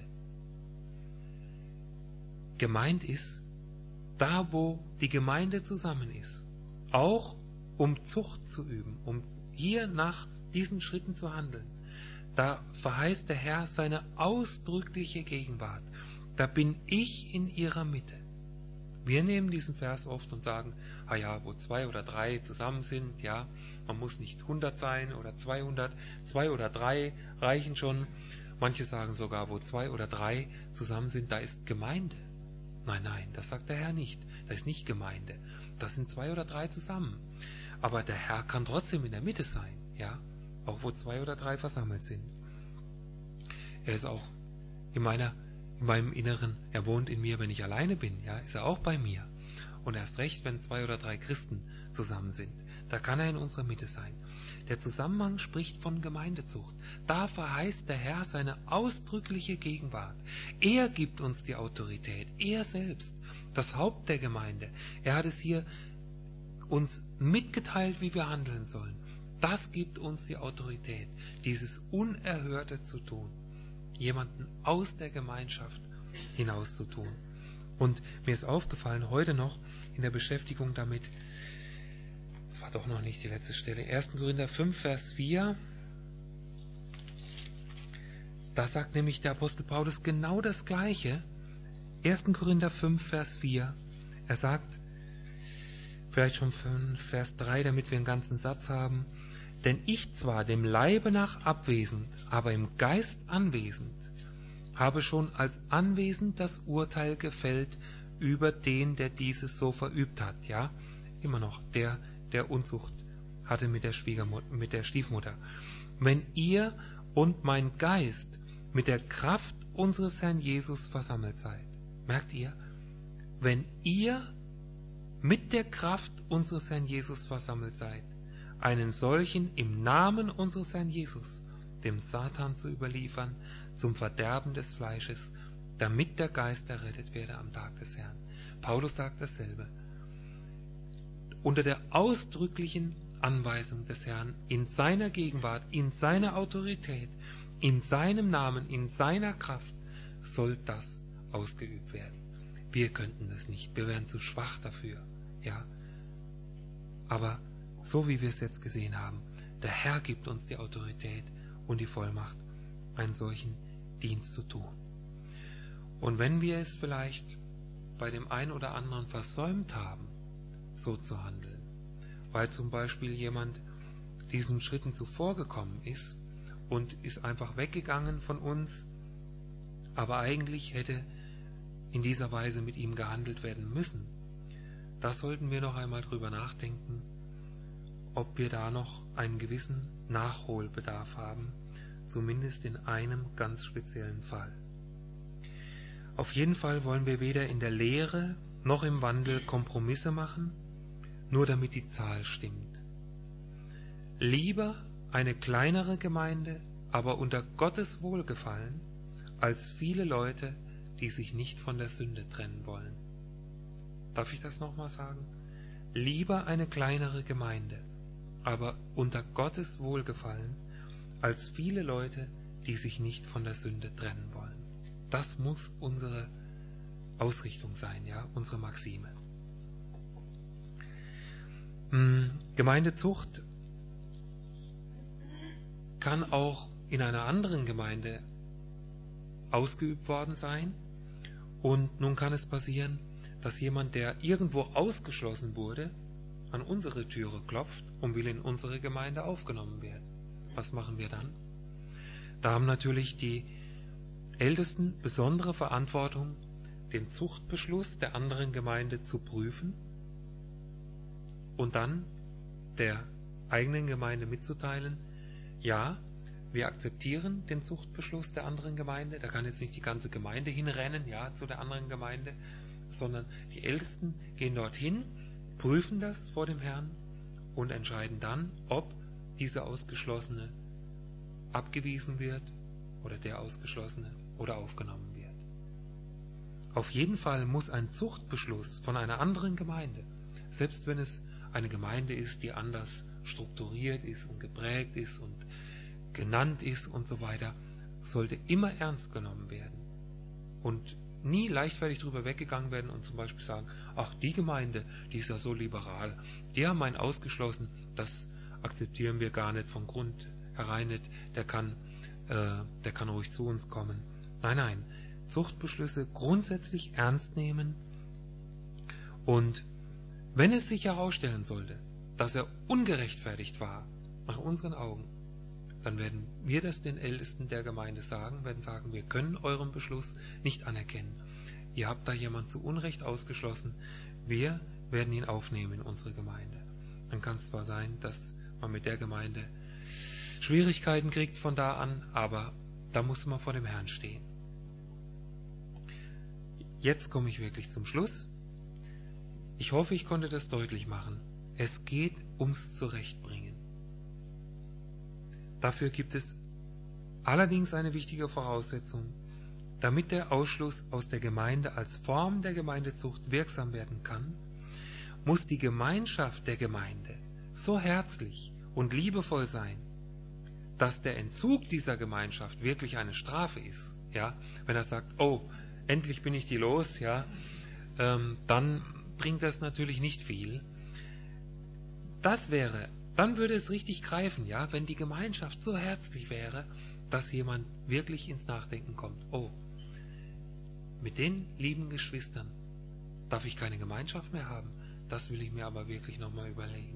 Gemeint ist, da wo die Gemeinde zusammen ist, auch um Zucht zu üben, um hier nach diesen Schritten zu handeln, da verheißt der Herr seine ausdrückliche Gegenwart. Da bin ich in ihrer Mitte. Wir nehmen diesen Vers oft und sagen, wo 2 oder 3 zusammen sind, ja, man muss nicht 100 sein oder 200, 2 oder 3 reichen schon. Manche sagen sogar, wo 2 oder 3 zusammen sind, da ist Gemeinde. Nein, das sagt der Herr nicht. Da ist nicht Gemeinde. Das sind 2 oder 3 zusammen. Aber der Herr kann trotzdem in der Mitte sein, ja, auch wo 2 oder 3 versammelt sind. Er ist auch in meinem Inneren, er wohnt in mir, wenn ich alleine bin, ja, ist er auch bei mir. Und erst recht, wenn 2 oder 3 Christen zusammen sind, da kann er in unserer Mitte sein. Der Zusammenhang spricht von Gemeindezucht. Da verheißt der Herr seine ausdrückliche Gegenwart. Er gibt uns die Autorität, er selbst, das Haupt der Gemeinde. Er hat es hier uns mitgeteilt, wie wir handeln sollen. Das gibt uns die Autorität, dieses Unerhörte zu tun, jemanden aus der Gemeinschaft hinauszutun. Und mir ist aufgefallen, heute noch in der Beschäftigung damit, das war doch noch nicht die letzte Stelle, 1. Korinther 5, Vers 4, da sagt nämlich der Apostel Paulus genau das Gleiche. 1. Korinther 5, Vers 4, er sagt, vielleicht schon von Vers 3, damit wir einen ganzen Satz haben, denn ich zwar dem Leibe nach abwesend, aber im Geist anwesend, habe schon als anwesend das Urteil gefällt über den, der dieses so verübt hat. Ja, immer noch, der Unzucht hatte mit der Stiefmutter. Wenn ihr und mein Geist mit der Kraft unseres Herrn Jesus versammelt seid. Merkt ihr? Wenn ihr mit der Kraft unseres Herrn Jesus versammelt seid, einen solchen im Namen unseres Herrn Jesus, dem Satan zu überliefern, zum Verderben des Fleisches, damit der Geist errettet werde am Tag des Herrn. Paulus sagt dasselbe. Unter der ausdrücklichen Anweisung des Herrn, in seiner Gegenwart, in seiner Autorität, in seinem Namen, in seiner Kraft, soll das ausgeübt werden. Wir könnten das nicht, wir wären zu schwach dafür, ja. Aber so wie wir es jetzt gesehen haben, der Herr gibt uns die Autorität und die Vollmacht, einen solchen Dienst zu tun. Und wenn wir es vielleicht bei dem einen oder anderen versäumt haben, so zu handeln, weil zum Beispiel jemand diesen Schritten zuvor gekommen ist und ist einfach weggegangen von uns, aber eigentlich hätte in dieser Weise mit ihm gehandelt werden müssen, da sollten wir noch einmal drüber nachdenken, ob wir da noch einen gewissen Nachholbedarf haben, zumindest in einem ganz speziellen Fall. Auf jeden Fall wollen wir weder in der Lehre noch im Wandel Kompromisse machen, nur damit die Zahl stimmt. Lieber eine kleinere Gemeinde, aber unter Gottes Wohlgefallen, als viele Leute, die sich nicht von der Sünde trennen wollen. Darf ich das nochmal sagen? Lieber eine kleinere Gemeinde, aber unter Gottes Wohlgefallen, als viele Leute, die sich nicht von der Sünde trennen wollen. Das muss unsere Ausrichtung sein, ja, unsere Maxime. Gemeindezucht kann auch in einer anderen Gemeinde ausgeübt worden sein. Und nun kann es passieren, dass jemand, der irgendwo ausgeschlossen wurde, an unsere Türe klopft und will in unsere Gemeinde aufgenommen werden. Was machen wir dann? Da haben natürlich die Ältesten besondere Verantwortung, den Zuchtbeschluss der anderen Gemeinde zu prüfen und dann der eigenen Gemeinde mitzuteilen, ja, wir akzeptieren den Zuchtbeschluss der anderen Gemeinde. Da kann jetzt nicht die ganze Gemeinde hinrennen, ja, zu der anderen Gemeinde, sondern die Ältesten gehen dorthin, prüfen das vor dem Herrn und entscheiden dann, ob dieser Ausgeschlossene abgewiesen wird oder der Ausgeschlossene oder aufgenommen wird. Auf jeden Fall muss ein Zuchtbeschluss von einer anderen Gemeinde, selbst wenn es eine Gemeinde ist, die anders strukturiert ist und geprägt ist und genannt ist und so weiter, sollte immer ernst genommen werden und nie leichtfertig drüber weggegangen werden und zum Beispiel sagen, ach, die Gemeinde, die ist ja so liberal, die haben einen ausgeschlossen, das akzeptieren wir gar nicht von Grund herein nicht, der kann ruhig zu uns kommen. Nein, Zuchtbeschlüsse grundsätzlich ernst nehmen und wenn es sich herausstellen sollte, dass er ungerechtfertigt war, nach unseren Augen, dann werden wir das den Ältesten der Gemeinde sagen, werden sagen, wir können euren Beschluss nicht anerkennen. Ihr habt da jemand zu Unrecht ausgeschlossen, wir werden ihn aufnehmen in unsere Gemeinde. Dann kann es zwar sein, dass man mit der Gemeinde Schwierigkeiten kriegt von da an, aber da muss man vor dem Herrn stehen. Jetzt komme ich wirklich zum Schluss. Ich hoffe, ich konnte das deutlich machen. Es geht ums Zurechtbringen. Dafür gibt es allerdings eine wichtige Voraussetzung. Damit der Ausschluss aus der Gemeinde als Form der Gemeindezucht wirksam werden kann, muss die Gemeinschaft der Gemeinde so herzlich und liebevoll sein, dass der Entzug dieser Gemeinschaft wirklich eine Strafe ist. Ja? Wenn er sagt, oh, endlich bin ich die los, ja, dann bringt das natürlich nicht viel. Dann würde es richtig greifen, ja, wenn die Gemeinschaft so herzlich wäre, dass jemand wirklich ins Nachdenken kommt. Oh, mit den lieben Geschwistern darf ich keine Gemeinschaft mehr haben. Das will ich mir aber wirklich nochmal überlegen.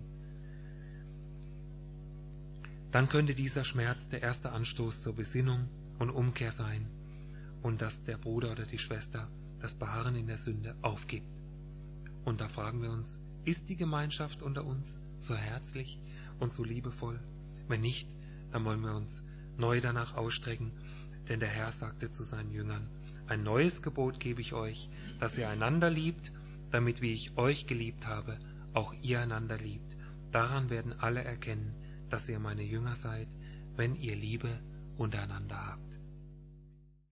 Dann könnte dieser Schmerz der erste Anstoß zur Besinnung und Umkehr sein und dass der Bruder oder die Schwester das Beharren in der Sünde aufgibt. Und da fragen wir uns, ist die Gemeinschaft unter uns so herzlich und so liebevoll? Wenn nicht, dann wollen wir uns neu danach ausstrecken, denn der Herr sagte zu seinen Jüngern, ein neues Gebot gebe ich euch, dass ihr einander liebt, damit wie ich euch geliebt habe, auch ihr einander liebt. Daran werden alle erkennen, dass ihr meine Jünger seid, wenn ihr Liebe untereinander habt.